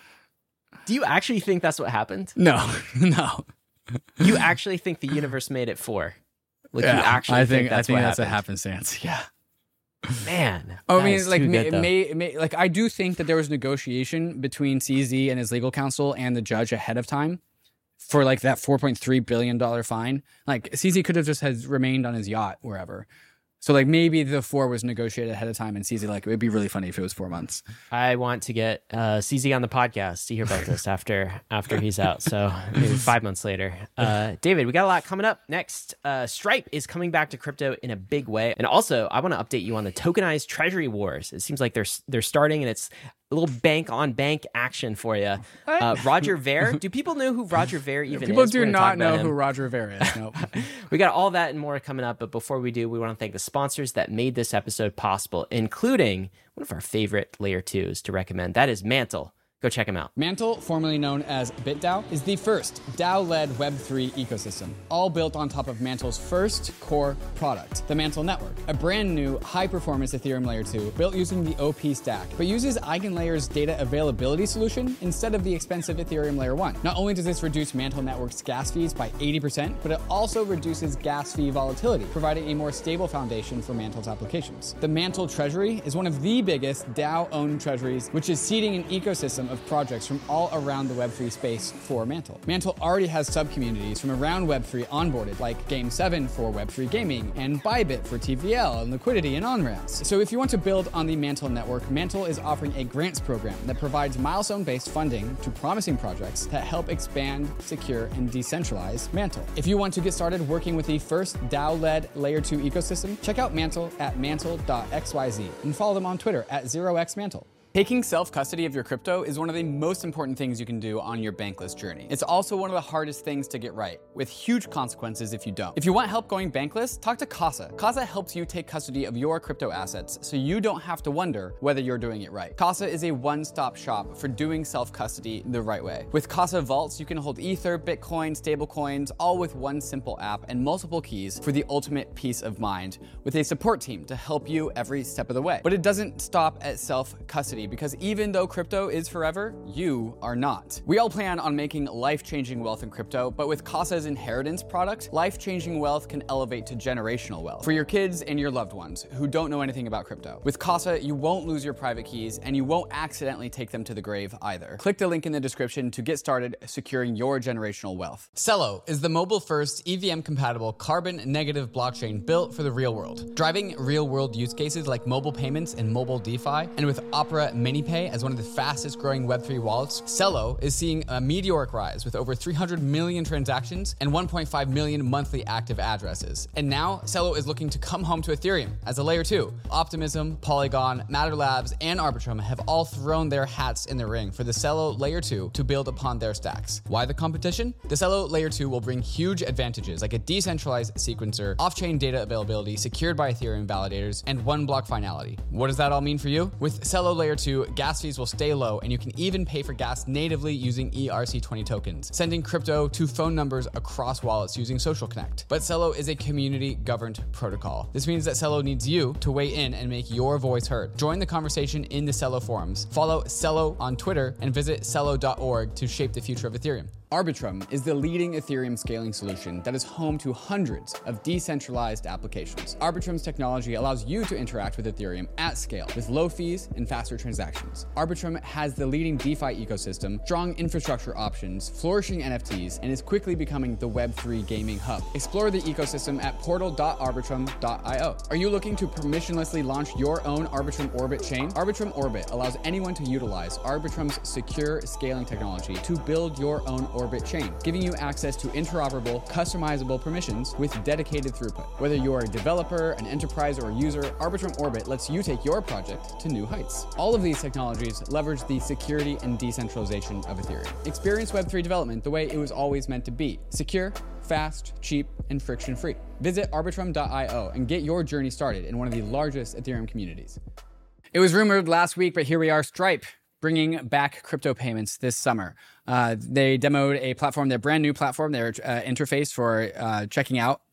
Do you actually think that's what happened? No, no. You actually think the universe made it four? Like yeah, you actually I think, think that's I think what that's happened? a happenstance. Yeah. Man. I mean, like, may, may, may, like, I do think that there was negotiation between C Z and his legal counsel and the judge ahead of time for like that four point three billion dollars fine. Like, C Z could have just has remained on his yacht wherever. So, like, maybe the four was negotiated ahead of time, and C Z, like, it would be really funny if it was four months. I want to get uh, C Z on the podcast to hear about this after after he's out. So maybe five months later. Uh, David, we got a lot coming up. Next, uh, Stripe is coming back to crypto in a big way. And also, I want to update you on the tokenized treasury wars. It seems like they're they're starting, and it's a little bank on bank action for you. Uh, Roger Ver. Do people know who Roger Ver even people is? People do not know who Roger Ver is. Nope. We got all that and more coming up. But before we do, we want to thank the sponsors that made this episode possible, including one of our favorite layer twos to recommend. That is Mantle. Go check them out. Mantle, formerly known as BitDAO, is the first DAO-led Web three ecosystem, all built on top of Mantle's first core product, the Mantle Network, a brand new high-performance Ethereum Layer two built using the O P stack, but uses EigenLayer's data availability solution instead of the expensive Ethereum Layer one. Not only does this reduce Mantle Network's gas fees by eighty percent, but it also reduces gas fee volatility, providing a more stable foundation for Mantle's applications. The Mantle Treasury is one of the biggest DAO-owned treasuries, which is seeding an ecosystem of projects from all around the Web three space for Mantle. Mantle already has sub-communities from around Web three onboarded, like Game seven for Web three gaming, and Bybit for T V L and liquidity and on-ramps. So if you want to build on the Mantle network, Mantle is offering a grants program that provides milestone-based funding to promising projects that help expand, secure, and decentralize Mantle. If you want to get started working with the first DAO-led Layer two ecosystem, check out Mantle at mantle dot x y z and follow them on Twitter at zero x mantle. Taking self-custody of your crypto is one of the most important things you can do on your bankless journey. It's also one of the hardest things to get right, with huge consequences if you don't. If you want help going bankless, talk to Casa. Casa helps you take custody of your crypto assets so you don't have to wonder whether you're doing it right. Casa is a one-stop shop for doing self-custody the right way. With Casa Vaults, you can hold Ether, Bitcoin, stablecoins, all with one simple app and multiple keys for the ultimate peace of mind, with a support team to help you every step of the way. But it doesn't stop at self-custody, because even though crypto is forever, you are not. We all plan on making life-changing wealth in crypto, but with Casa's inheritance product, life-changing wealth can elevate to generational wealth for your kids and your loved ones who don't know anything about crypto. With Casa, you won't lose your private keys and you won't accidentally take them to the grave either. Click the link in the description to get started securing your generational wealth. Celo is the mobile-first E V M-compatible carbon-negative blockchain built for the real world, driving real-world use cases like mobile payments and mobile DeFi, and with Opera MiniPay as one of the fastest growing Web three wallets, Celo is seeing a meteoric rise with over three hundred million transactions and one point five million monthly active addresses. And now, Celo is looking to come home to Ethereum as a layer two. Optimism, Polygon, Matter Labs, and Arbitrum have all thrown their hats in the ring for the Celo layer two to build upon their stacks. Why the competition? The Celo layer two will bring huge advantages like a decentralized sequencer, off-chain data availability secured by Ethereum validators, and one block finality. What does that all mean for you? With Celo layer two, gas fees will stay low, and you can even pay for gas natively using E R C twenty tokens, sending crypto to phone numbers across wallets using Social Connect. But Celo is a community-governed protocol. This means that Celo needs you to weigh in and make your voice heard. Join the conversation in the Celo forums, follow Celo on Twitter, and visit celo dot org to shape the future of Ethereum. Arbitrum is the leading Ethereum scaling solution that is home to hundreds of decentralized applications. Arbitrum's technology allows you to interact with Ethereum at scale with low fees and faster transactions. Arbitrum has the leading DeFi ecosystem, strong infrastructure options, flourishing N F Ts, and is quickly becoming the Web three gaming hub. Explore the ecosystem at portal dot arbitrum dot i o. Are you looking to permissionlessly launch your own Arbitrum Orbit chain? Arbitrum Orbit allows anyone to utilize Arbitrum's secure scaling technology to build your own Orbit chain, giving you access to interoperable, customizable permissions with dedicated throughput. Whether you're a developer, an enterprise, or a user, Arbitrum Orbit lets you take your project to new heights. All of these technologies leverage the security and decentralization of Ethereum. Experience Web three development the way it was always meant to be: secure, fast, cheap, and friction-free. Visit arbitrum dot i o and get your journey started in one of the largest Ethereum communities. It was rumored last week, but here we are, Stripe, bringing back crypto payments this summer. Uh, they demoed a platform, their brand new platform, their uh, interface for uh, checking out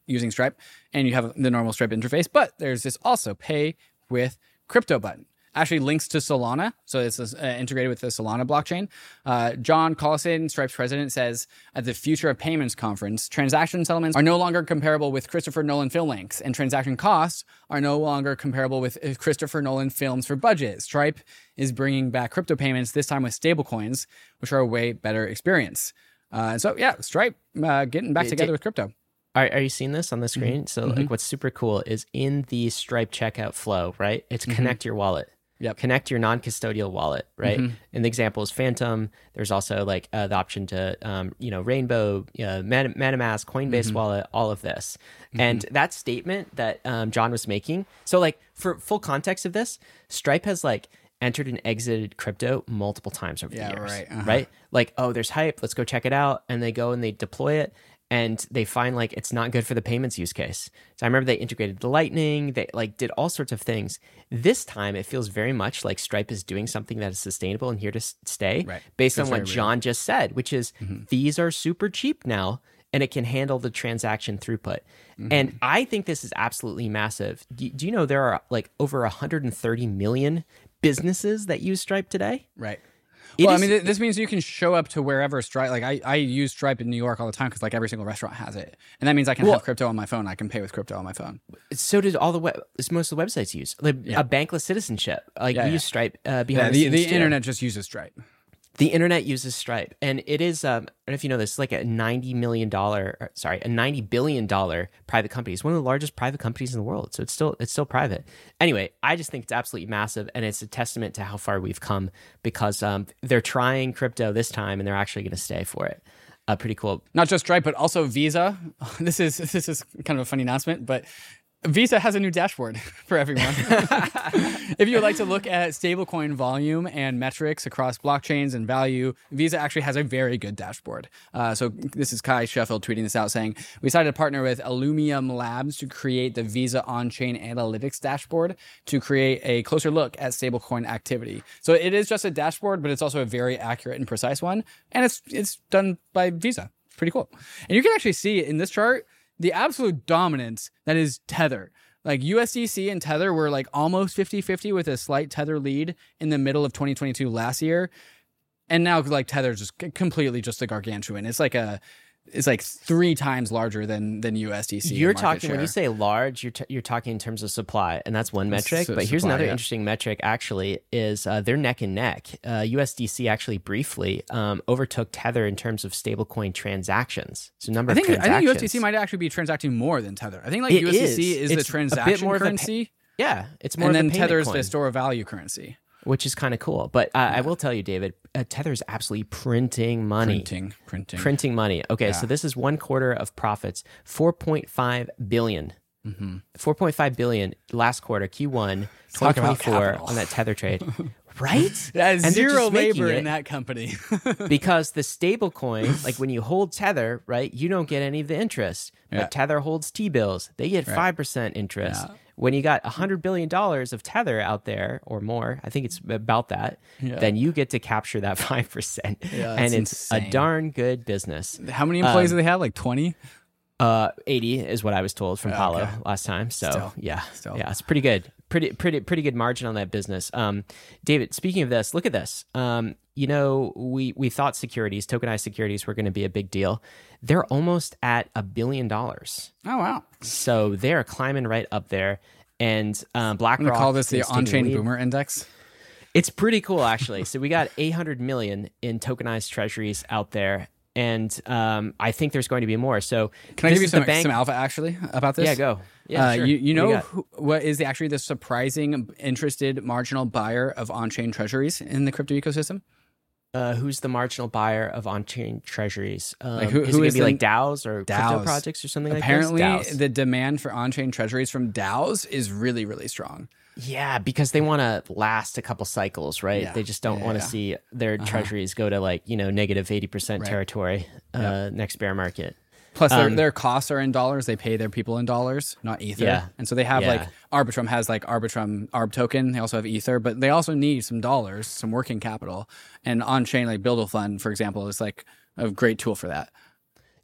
using Stripe, and you have the normal Stripe interface. But there's this also pay with crypto button. Actually links to Solana, so it's uh, integrated with the Solana blockchain. Uh, John Collison, Stripe's president, says at the Future of Payments conference, transaction settlements are no longer comparable with Christopher Nolan film lengths, and transaction costs are no longer comparable with Christopher Nolan films for budget. Stripe is bringing back crypto payments, this time with stablecoins, which are a way better experience. Uh, and so, yeah, Stripe uh, getting back together with crypto. Are, are you seeing this on the screen? Mm-hmm. So, mm-hmm. like, what's super cool is in the Stripe checkout flow, right? It's mm-hmm. connect your wallet. Yep. Connect your non-custodial wallet, right? Mm-hmm. And the example is Phantom. There's also like uh, the option to, um, you know, Rainbow, uh, Meta- MetaMask, Coinbase mm-hmm. wallet, all of this. Mm-hmm. And that statement that um, John was making. So like for full context of this, Stripe has like entered and exited crypto multiple times over yeah, the years, right? Uh-huh. right? Like, oh, there's hype. Let's go check it out. And they go and they deploy it. And they find like it's not good for the payments use case. So I remember they integrated the Lightning, they like did all sorts of things. This time it feels very much like Stripe is doing something that is sustainable and here to stay, right. based That's on what real. John just said, which is mm-hmm. these are super cheap now and it can handle the transaction throughput. Mm-hmm. And I think this is absolutely massive. Do, do you know there are like over one hundred thirty million businesses that use Stripe today? Right. It well, is, I mean, this means you can show up to wherever Stripe. Like I, I use Stripe in New York all the time because like every single restaurant has it, and that means I can well, have crypto on my phone. I can pay with crypto on my phone. So did all the web. Most of the websites use like yeah. a bankless citizenship. Like yeah, we yeah. use Stripe uh, behind yeah, the, the, scenes the too. internet just uses Stripe. The internet uses Stripe, and it is. Um, I don't know if you know this. It's like a ninety million dollar, sorry, a ninety billion dollar private company. It's one of the largest private companies in the world. So it's still it's still private. Anyway, I just think it's absolutely massive, and it's a testament to how far we've come because um, they're trying crypto this time, and they're actually going to stay for it. Uh, pretty cool. Not just Stripe, but also Visa. This is this is kind of a funny announcement, but Visa has a new dashboard for everyone. If you would like to look at stablecoin volume and metrics across blockchains and value, Visa actually has a very good dashboard. Uh, so this is Kai Sheffield tweeting this out saying, we decided to partner with Illumium Labs to create the Visa on-chain analytics dashboard to create a closer look at stablecoin activity. So it is just a dashboard, but it's also a very accurate and precise one. And it's it's done by Visa. It's pretty cool. And you can actually see in this chart the absolute dominance that is Tether. Like U S D C and Tether were like almost fifty-fifty with a slight Tether lead in the middle of twenty twenty-two last year. And now like Tether's just completely just a gargantuan. It's like a it's like three times larger than than U S D C. You're talking, when you say large, you're, t- you're talking in terms of supply, and that's one metric. So but here's supply, another yeah. interesting metric, actually, is uh, they're neck and neck. Uh, U S D C actually briefly um, overtook Tether in terms of stablecoin transactions. So number I think, of transactions. I think U S D C might actually be transacting more than Tether. I think like It U S D C is. is, It's the a bit transaction more currency. Of a pa- yeah, it's more and of then a payment Tether's coin, the store of value currency. which is kind of cool. But uh, I will tell you, David, uh, Tether is absolutely printing money. Printing, printing. Printing money. Okay, Yeah. so this is one quarter of profits, four point five billion. Mm-hmm. four point five billion last quarter, Q one Talk twenty about twenty-four capital. on that Tether trade. Right? That is And they're zero just making labor it in that company. because the stable coin, like when you hold Tether, right, you don't get any of the interest. Yeah. But Tether holds T-bills. They get Right. five percent interest. Yeah. When you got one hundred billion dollars of Tether out there or more, I think it's about that, Yeah. then you get to capture that five percent. Yeah, and that's it's a insane. darn good business. How many employees Um, do they have? Like twenty? Uh, eighty is what I was told from Oh, Paulo okay. last time. So Still. yeah, Still. yeah, it's pretty good. Pretty, pretty, pretty good margin on that business. Um, David, speaking of this, look at this. Um, you know, we we thought securities, tokenized securities, were going to be a big deal. They're almost at a billion dollars. Oh, wow. So they're climbing right up there. And um, I'm BlackRock going to call this the is taking on-chain lead. boomer index. It's pretty cool, actually. So we got eight hundred million in tokenized treasuries out there. And um, I think there's going to be more. So Can I this give you is the some, bank- some alpha actually about this? Yeah, go. Yeah, uh, sure. You, you What do know got? who, what is the, actually the surprising interested marginal buyer of on-chain treasuries in the crypto ecosystem? Uh, who's the marginal buyer of on-chain treasuries? Um, Like, who- is who it going is to be the- like DAOs or crypto DAOs. projects or something Apparently, like this? DAOs. the demand for on-chain treasuries from DAOs is really, really strong. Yeah, because they want to last a couple cycles, right? Yeah. They just don't Yeah, want to yeah. see their treasuries go to like, you know, negative eighty percent Right. territory uh, next bear market. Plus, their, Um, their costs are in dollars. They pay their people in dollars, not Ether. Yeah. And so they have Yeah. like Arbitrum has like Arbitrum Arb token. They also have Ether, but they also need some dollars, some working capital. And on chain, like Build a Fund, for example, is like a great tool for that.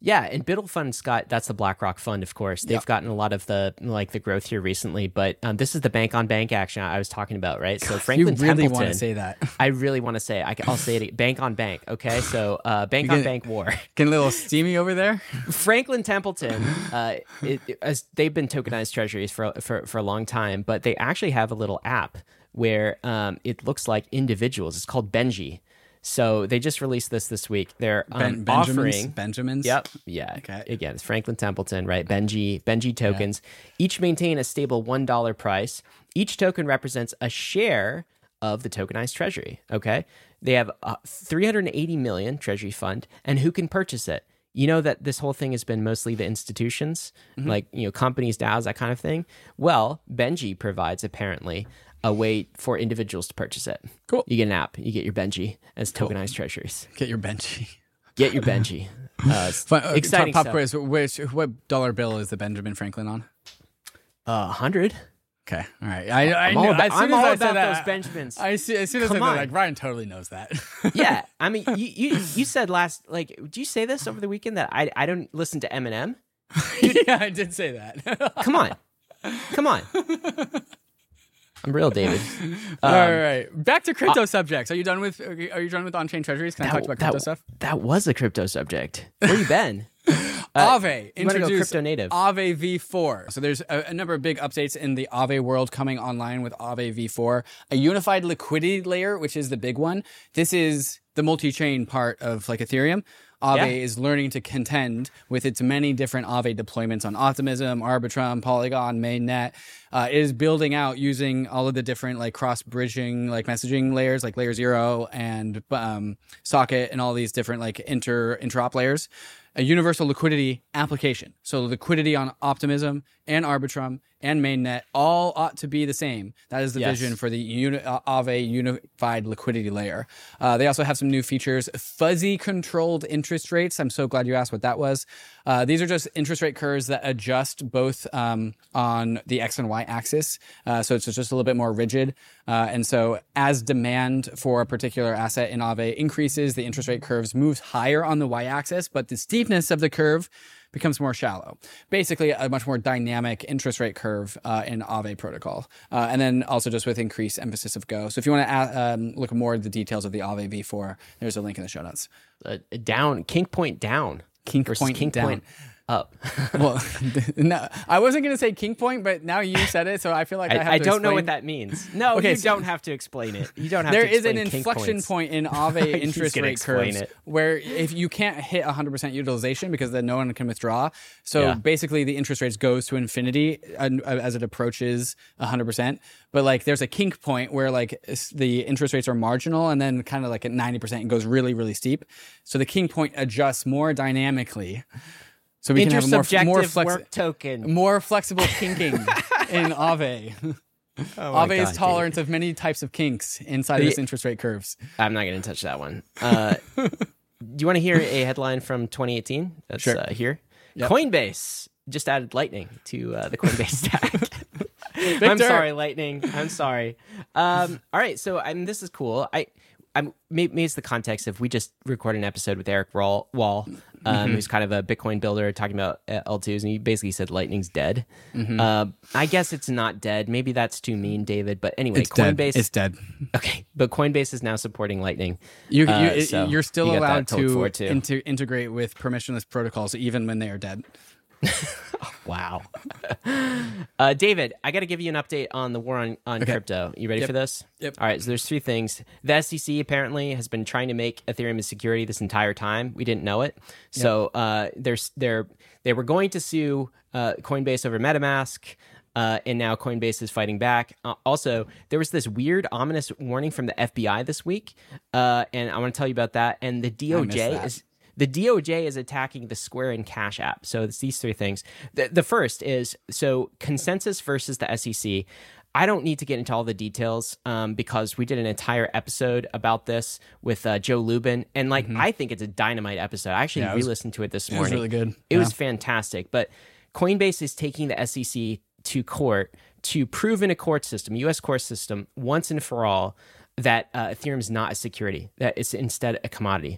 Yeah, and Biddle Fund's got, that's the BlackRock fund, of course. They've yep. gotten a lot of the like the growth here recently, but um, this is the bank on bank action I was talking about, right? So Franklin you really Templeton, want to say that? I really want to say it. I, I'll say it. Bank on bank. Okay, so uh, bank get, on bank war. Getting a little steamy over there. Franklin Templeton, uh, it, it, as they've been tokenized treasuries for for for a long time, but they actually have a little app where um, it looks like individuals. It's called Benji. So they just released this this week. They're um, ben, Benjamins, offering Benjamins. Yep. Yeah. Okay. Again, it's Franklin Templeton, right? Benji Benji tokens. Yeah. Each maintain a stable one dollar price. Each token represents a share of the tokenized treasury. Okay. They have uh, three hundred eighty million treasury fund, and who can purchase it? You know that this whole thing has been mostly the institutions, mm-hmm. like you know companies, DAOs, that kind of thing. Well, Benji provides apparently a way for individuals to purchase it. Cool. You get an app. You get your Benji as tokenized cool. treasuries. Get your Benji. Get your Benji. Uh, Fun, uh, exciting pop stuff. quiz. Which what dollar bill is the Benjamin Franklin on? A uh, hundred. Okay, all right. I, I I'm knew, all about, as soon I'm as all I about said that, those Benjamins. I see. As soon as Come I said on. that, like Ryan totally knows that. Yeah, I mean, you, you you said last like, did you say this over the weekend that I I don't listen to Eminem? Yeah, I did say that. Come on, come on. I'm real, David. Um, All right, back to crypto uh, subjects. Are you done with? Are you done with on-chain treasuries? Can I that, talk about crypto that, stuff? That was a crypto subject. Where you been? Uh, Aave introduced crypto native. Aave v four. So there's a, a number of big updates in the Aave world coming online with Aave v four. A unified liquidity layer, which is the big one. This is the multi-chain part of like Ethereum. Aave yeah. is learning to contend with its many different Aave deployments on Optimism, Arbitrum, Polygon, Mainnet. Uh, it is building out using all of the different like cross-bridging like messaging layers, like Layer Zero and um, Socket, and all these different like inter interop layers. A universal liquidity application. So liquidity on Optimism and Arbitrum and Mainnet all ought to be the same. That is the yes. vision for the uni- Aave unified liquidity layer. Uh, they also have some new features. Fuzzy controlled interest rates. I'm so glad you asked what that was. Uh, these are just interest rate curves that adjust both um, on the X and Y axis. Uh, so it's just a little bit more rigid. Uh, and so as demand for a particular asset in Aave increases, the interest rate curves moves higher on the Y axis, but the steepness of the curve becomes more shallow. Basically, a much more dynamic interest rate curve uh, in Aave protocol. Uh, and then also just with increased emphasis of Go. So if you want to um, look more at the details of the Aave v four, there's a link in the show notes. Uh, down, kink point down. Kink point kink down. Point up. Well, no, I wasn't going to say kink point, but now you said it, so I feel like I, I have I to don't explain. know what that means. No, okay, you so don't have to explain it. You don't have there to explain is an inflection points. point in Aave interest rate curves it. where if you can't hit one hundred percent utilization because then no one can withdraw. So yeah. basically the interest rates goes to infinity as it approaches one hundred percent. But like there's a kink point where like the interest rates are marginal and then kind of like at ninety percent it goes really, really steep. So the kink point adjusts more dynamically. So we can have a more, more, flexi- work token. more flexible kinking in Aave. Oh Aave is tolerant Dave. of many types of kinks inside of its interest rate curves. I'm not going to touch that one. Uh, do you want to hear a headline from twenty eighteen? That's sure. uh, here. Yep. Coinbase just added Lightning to uh, the Coinbase stack. I'm sorry, Lightning. I'm sorry. Um, all right, so I mean, this is cool. I, I'm maybe it's the context of we just recorded an episode with Eric Wall, Wall um, mm-hmm. who's kind of a Bitcoin builder, talking about L twos, and he basically said Lightning's dead. Mm-hmm. Uh, I guess it's not dead. Maybe that's too mean, David. But anyway, it's Coinbase dead. It's dead. Okay, but Coinbase is now supporting Lightning. You, you, uh, so you're still you allowed to, to into, integrate with permissionless protocols even when they are dead. Wow. uh, David, I got to give you an update on the war on, on okay. crypto. You ready yep. for this? Yep. All right, so there's three things. The S E C apparently has been trying to make Ethereum a security this entire time. We didn't know it. So yep. uh, there's, they're, they were going to sue uh, Coinbase over MetaMask, uh, and now Coinbase is fighting back. Uh, also, there was this weird, ominous warning from the F B I this week, uh, and I want to tell you about that. And the D O J is... The D O J is attacking the Square and Cash App. So it's these three things. The, the first is, so Consensus versus the S E C. I don't need to get into all the details um, because we did an entire episode about this with uh, Joe Lubin. And like, mm-hmm. I think it's a dynamite episode. I actually yeah, re-listened to it this morning. It was really good. It yeah. was fantastic. But Coinbase is taking the S E C to court to prove in a court system, U S court system, once and for all, that uh, Ethereum is not a security, that it's instead a commodity.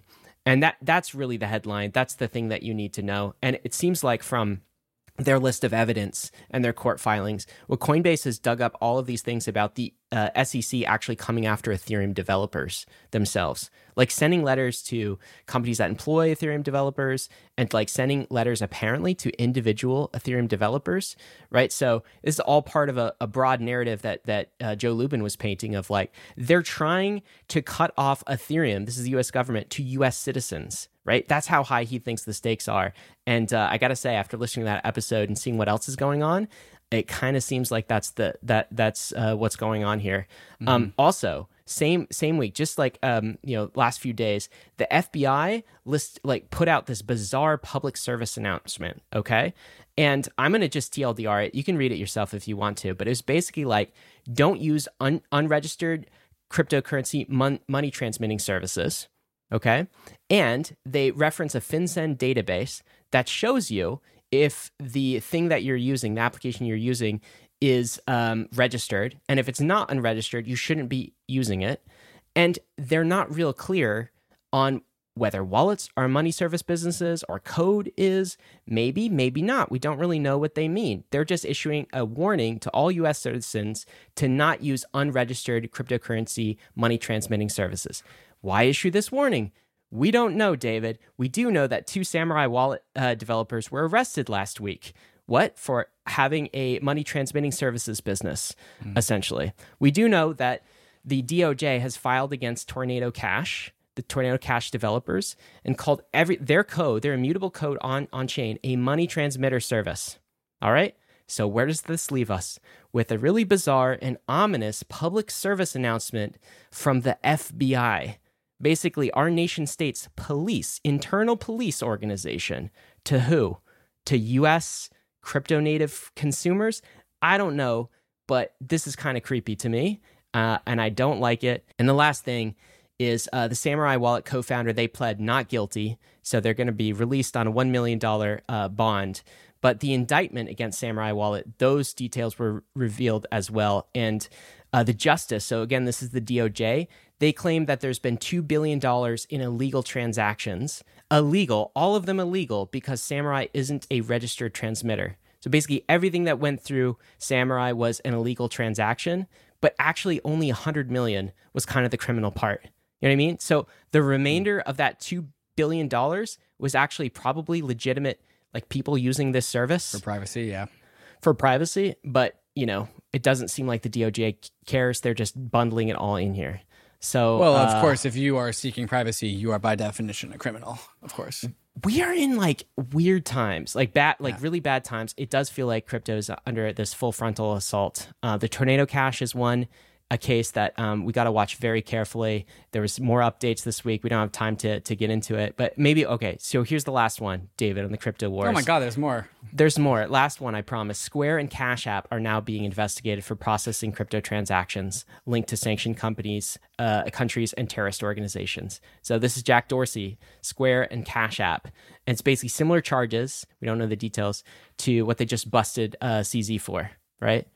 And that that's really the headline. That's the thing that you need to know. And it seems like from their list of evidence and their court filings, well, Coinbase has dug up all of these things about the uh, S E C actually coming after Ethereum developers themselves, like sending letters to companies that employ Ethereum developers and like sending letters apparently to individual Ethereum developers, right? So this is all part of a, a broad narrative that that uh, Joe Lubin was painting of like, they're trying to cut off Ethereum, this is the U S government, to U S citizens, right? That's how high he thinks the stakes are. And uh, I got to say, after listening to that episode and seeing what else is going on, it kind of seems like that's the that that's uh, what's going on here. Mm-hmm. Um, also, same same week, just like um, you know, last few days, the F B I list like put out this bizarre public service announcement. Okay, and I'm gonna just T L D R it. You can read it yourself if you want to, but it was basically like, don't use un- unregistered cryptocurrency mon- money transmitting services. Okay, and they reference a FinCEN database that shows you if the thing that you're using, the application you're using, is um, registered. And if it's not unregistered, you shouldn't be using it. And they're not real clear on whether wallets are money service businesses or code is. Maybe, maybe not. We don't really know what they mean. They're just issuing a warning to all U S citizens to not use unregistered cryptocurrency money transmitting services. Why issue this warning? We don't know, David. We do know that two Samurai wallet uh, developers were arrested last week. What? For having a money transmitting services business, mm. essentially. We do know that the D O J has filed against Tornado Cash, the Tornado Cash developers, and called every their code, their immutable code on, on chain, a money transmitter service. All right? So where does this leave us? With a really bizarre and ominous public service announcement from the F B I. Basically, our nation state's police, internal police organization, to who? To U S crypto native consumers? I don't know, but this is kind of creepy to me, uh, and I don't like it. And the last thing is uh, the Samurai Wallet co-founder, they pled not guilty, so they're going to be released on a one million dollars uh, bond. But the indictment against Samurai Wallet, those details were revealed as well. And uh, the justice, so again, this is the D O J, they claim that there's been two billion dollars in illegal transactions. Illegal, all of them illegal, because Samurai isn't a registered transmitter. So basically everything that went through Samurai was an illegal transaction, but actually only one hundred million was kind of the criminal part. You know what I mean? So the remainder of that two billion dollars was actually probably legitimate, like people using this service. For privacy, yeah. For privacy, but, you know, it doesn't seem like the D O J cares. They're just bundling it all in here. So, well, of uh, course, if you are seeking privacy, you are by definition a criminal, of course. We are in like weird times, like bad, like yeah. really bad times. It does feel like crypto is under this full frontal assault. Uh, the Tornado Cash is one, a case that um, we got to watch very carefully. There was more updates this week. We don't have time to to get into it, but maybe, okay, so here's the last one, David, on the crypto wars. Oh my God, there's more. There's more. Last one, I promise. Square and Cash App are now being investigated for processing crypto transactions linked to sanctioned companies, uh, countries, and terrorist organizations. So this is Jack Dorsey, Square and Cash App. And it's basically similar charges, we don't know the details, to what they just busted uh, C Z for, right?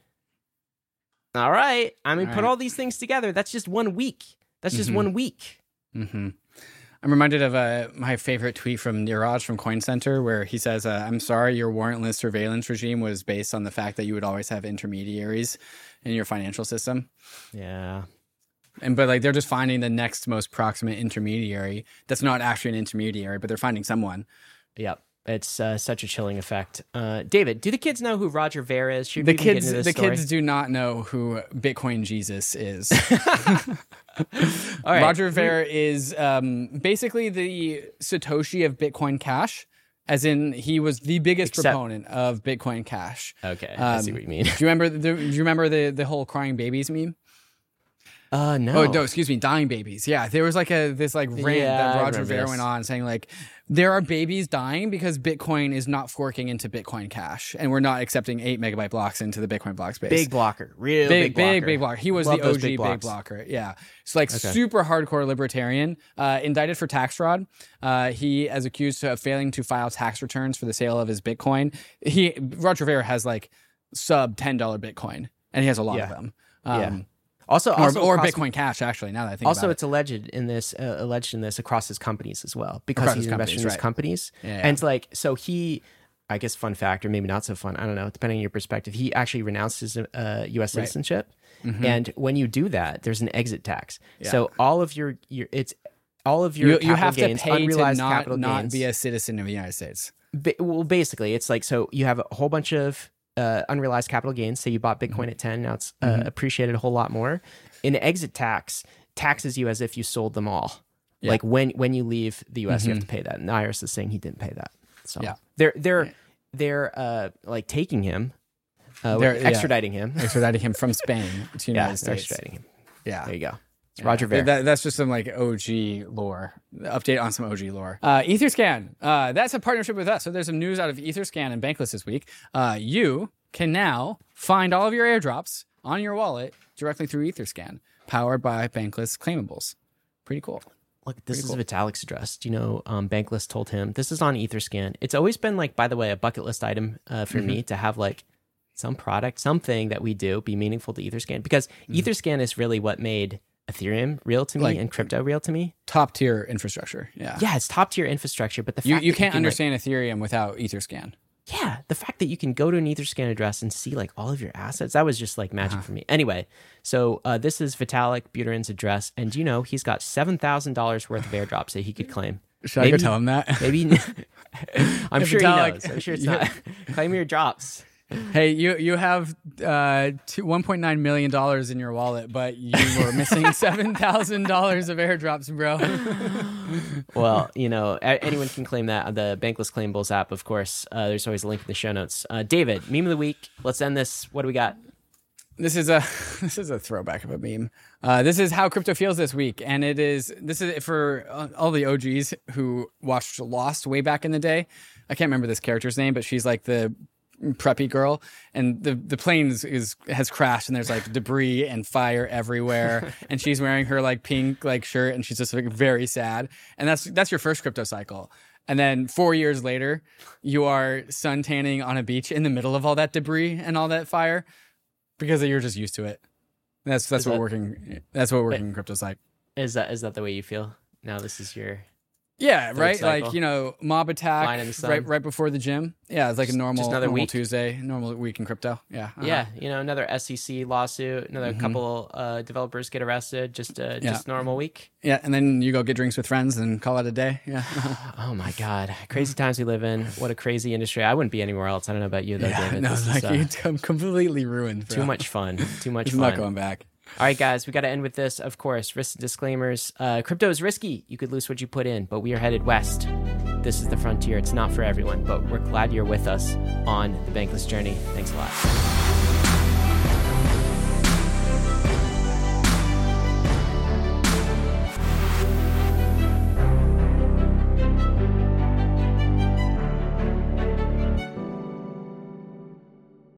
All right. I mean, all put right. all these things together. That's just one week. That's just mm-hmm. one week. Mm-hmm. I'm reminded of uh, my favorite tweet from Niraj from Coin Center, where he says, uh, I'm sorry, your warrantless surveillance regime was based on the fact that you would always have intermediaries in your financial system. Yeah. And but like they're just finding the next most proximate intermediary that's not actually an intermediary, but they're finding someone. Yep. It's uh, such a chilling effect. Uh, David, do the kids know who Roger Ver is? Should the we kids, get into this the story? kids do not know who Bitcoin Jesus is. All right. Roger Ver is um, basically the Satoshi of Bitcoin Cash, as in he was the biggest Except, proponent of Bitcoin Cash. Okay, um, I see what you mean. do you remember? The, do you remember the the whole crying babies meme? Uh, no. Oh, no, excuse me, dying babies. Yeah, there was like a this like rant yeah, that Roger Ver went on saying like there are babies dying because Bitcoin is not forking into Bitcoin Cash, and we're not accepting eight megabyte blocks into the Bitcoin block space. Big blocker, real big, big, blocker. big, big blocker. He was Love the O G big, big blocker. Yeah, it's like okay. super hardcore libertarian. Uh, indicted for tax fraud. Uh, he is accused of failing to file tax returns for the sale of his Bitcoin. He Roger Ver has like sub ten dollar Bitcoin, and he has a lot yeah. of them. Um, yeah. Also, or, also or across, Bitcoin Cash. Actually, now that I think also about it's alleged in this uh, alleged in this across his companies as well, because Across he's his invested in companies, his right. companies. Yeah, yeah. And like, so he, I guess, fun fact, or maybe not so fun, I don't know, depending on your perspective, he actually renounced his uh, U S citizenship. Right. Mm-hmm. And when you do that, there's an exit tax. Yeah. So all of your your it's all of your You, capital you have gains, to pay to unrealized not, capital not gains. be a citizen of the United States. Ba- well, basically, it's like, so you have a whole bunch of uh, unrealized capital gains. Say you bought Bitcoin Mm-hmm. at ten, now it's uh, Mm-hmm. appreciated a whole lot more. An exit tax taxes you as if you sold them all. Yeah. Like when when you leave the U S, you have Mhm. to pay that. And the I R S is saying he didn't pay that. So Yeah. they're they're they're uh, like taking him, uh, They're- yeah. extraditing him. Extraditing him from Spain to the Yeah, United they're States. extraditing him. Yeah. There you go. It's Yeah. Roger Ver. That, that's just some like O G lore. Update on some O G lore. Uh, Etherscan. Uh, that's a partnership with us. So there's some news out of Etherscan and Bankless this week. Uh, you can now find all of your airdrops on your wallet directly through Etherscan, powered by Bankless Claimables. Pretty cool. Look, this Pretty is Vitalik's address. Do you know, um, Bankless told him, this is on Etherscan. It's always been like, by the way, a bucket list item uh, for Mm-hmm. me to have like some product, something that we do be meaningful to Etherscan, because Mm-hmm. Etherscan is really what made Ethereum real to me Like- and crypto real to me. Top tier infrastructure. Yeah. Yeah, it's top tier infrastructure, but the You, fact you that can't can, like- understand Ethereum without Etherscan. yeah, the fact that you can go to an Etherscan address and see like all of your assets, that was just like magic Uh-huh. for me. Anyway, so uh, this is Vitalik Buterin's address, and you know he's got seven thousand dollars worth of airdrops that he could claim. Should I Maybe- go tell him that? Maybe I'm Hey, sure he Vitalik, knows. I'm sure it's you- not. Claim your drops. Hey, you you have uh, two, one point nine million dollars in your wallet, but you were missing seven thousand dollars of airdrops, bro. Well, you know, a- anyone can claim that on the Bankless Claimables app, of course. Uh, there's always a link in the show notes. Uh, David, meme of the week. Let's end this. What do we got? This is a this is a throwback of a meme. Uh, this is how crypto feels this week, and it is this is for uh, all the O Gs who watched Lost way back in the day. I can't remember this character's name, but she's like the preppy girl, and the the plane is, is has crashed, and there's like debris and fire everywhere, and she's wearing her like pink like shirt, and she's just like very sad. And that's that's your first crypto cycle. And then four years later, you are sun tanning on a beach in the middle of all that debris and all that fire, because you're just used to it. That's that's Is what that- working that's what working in crypto's like. Is that is that the way you feel? Now this is your Yeah, right. cycle. Like, you know, mob attack Line in the sun. right right before the gym. Yeah, it's like a normal, another normal week. Tuesday, normal week in crypto. Yeah, uh-huh. yeah, you know, another S E C lawsuit, another couple uh, developers get arrested. Just uh, Yeah. just normal week. yeah. And then you go get drinks with friends and call it a day. Yeah, Oh my God, crazy times we live in. What a crazy industry. I wouldn't be anywhere else. I don't know about you though, yeah. David. No, This like is, uh, it's com- completely ruined. Bro. too much fun. Too much It's fun. not going back. All right, guys, we got to end with this, of course. Risk disclaimers. Uh, crypto is risky. You could lose what you put in, but we are headed west. This is the frontier. It's not for everyone, but we're glad you're with us on the Bankless journey. Thanks a lot.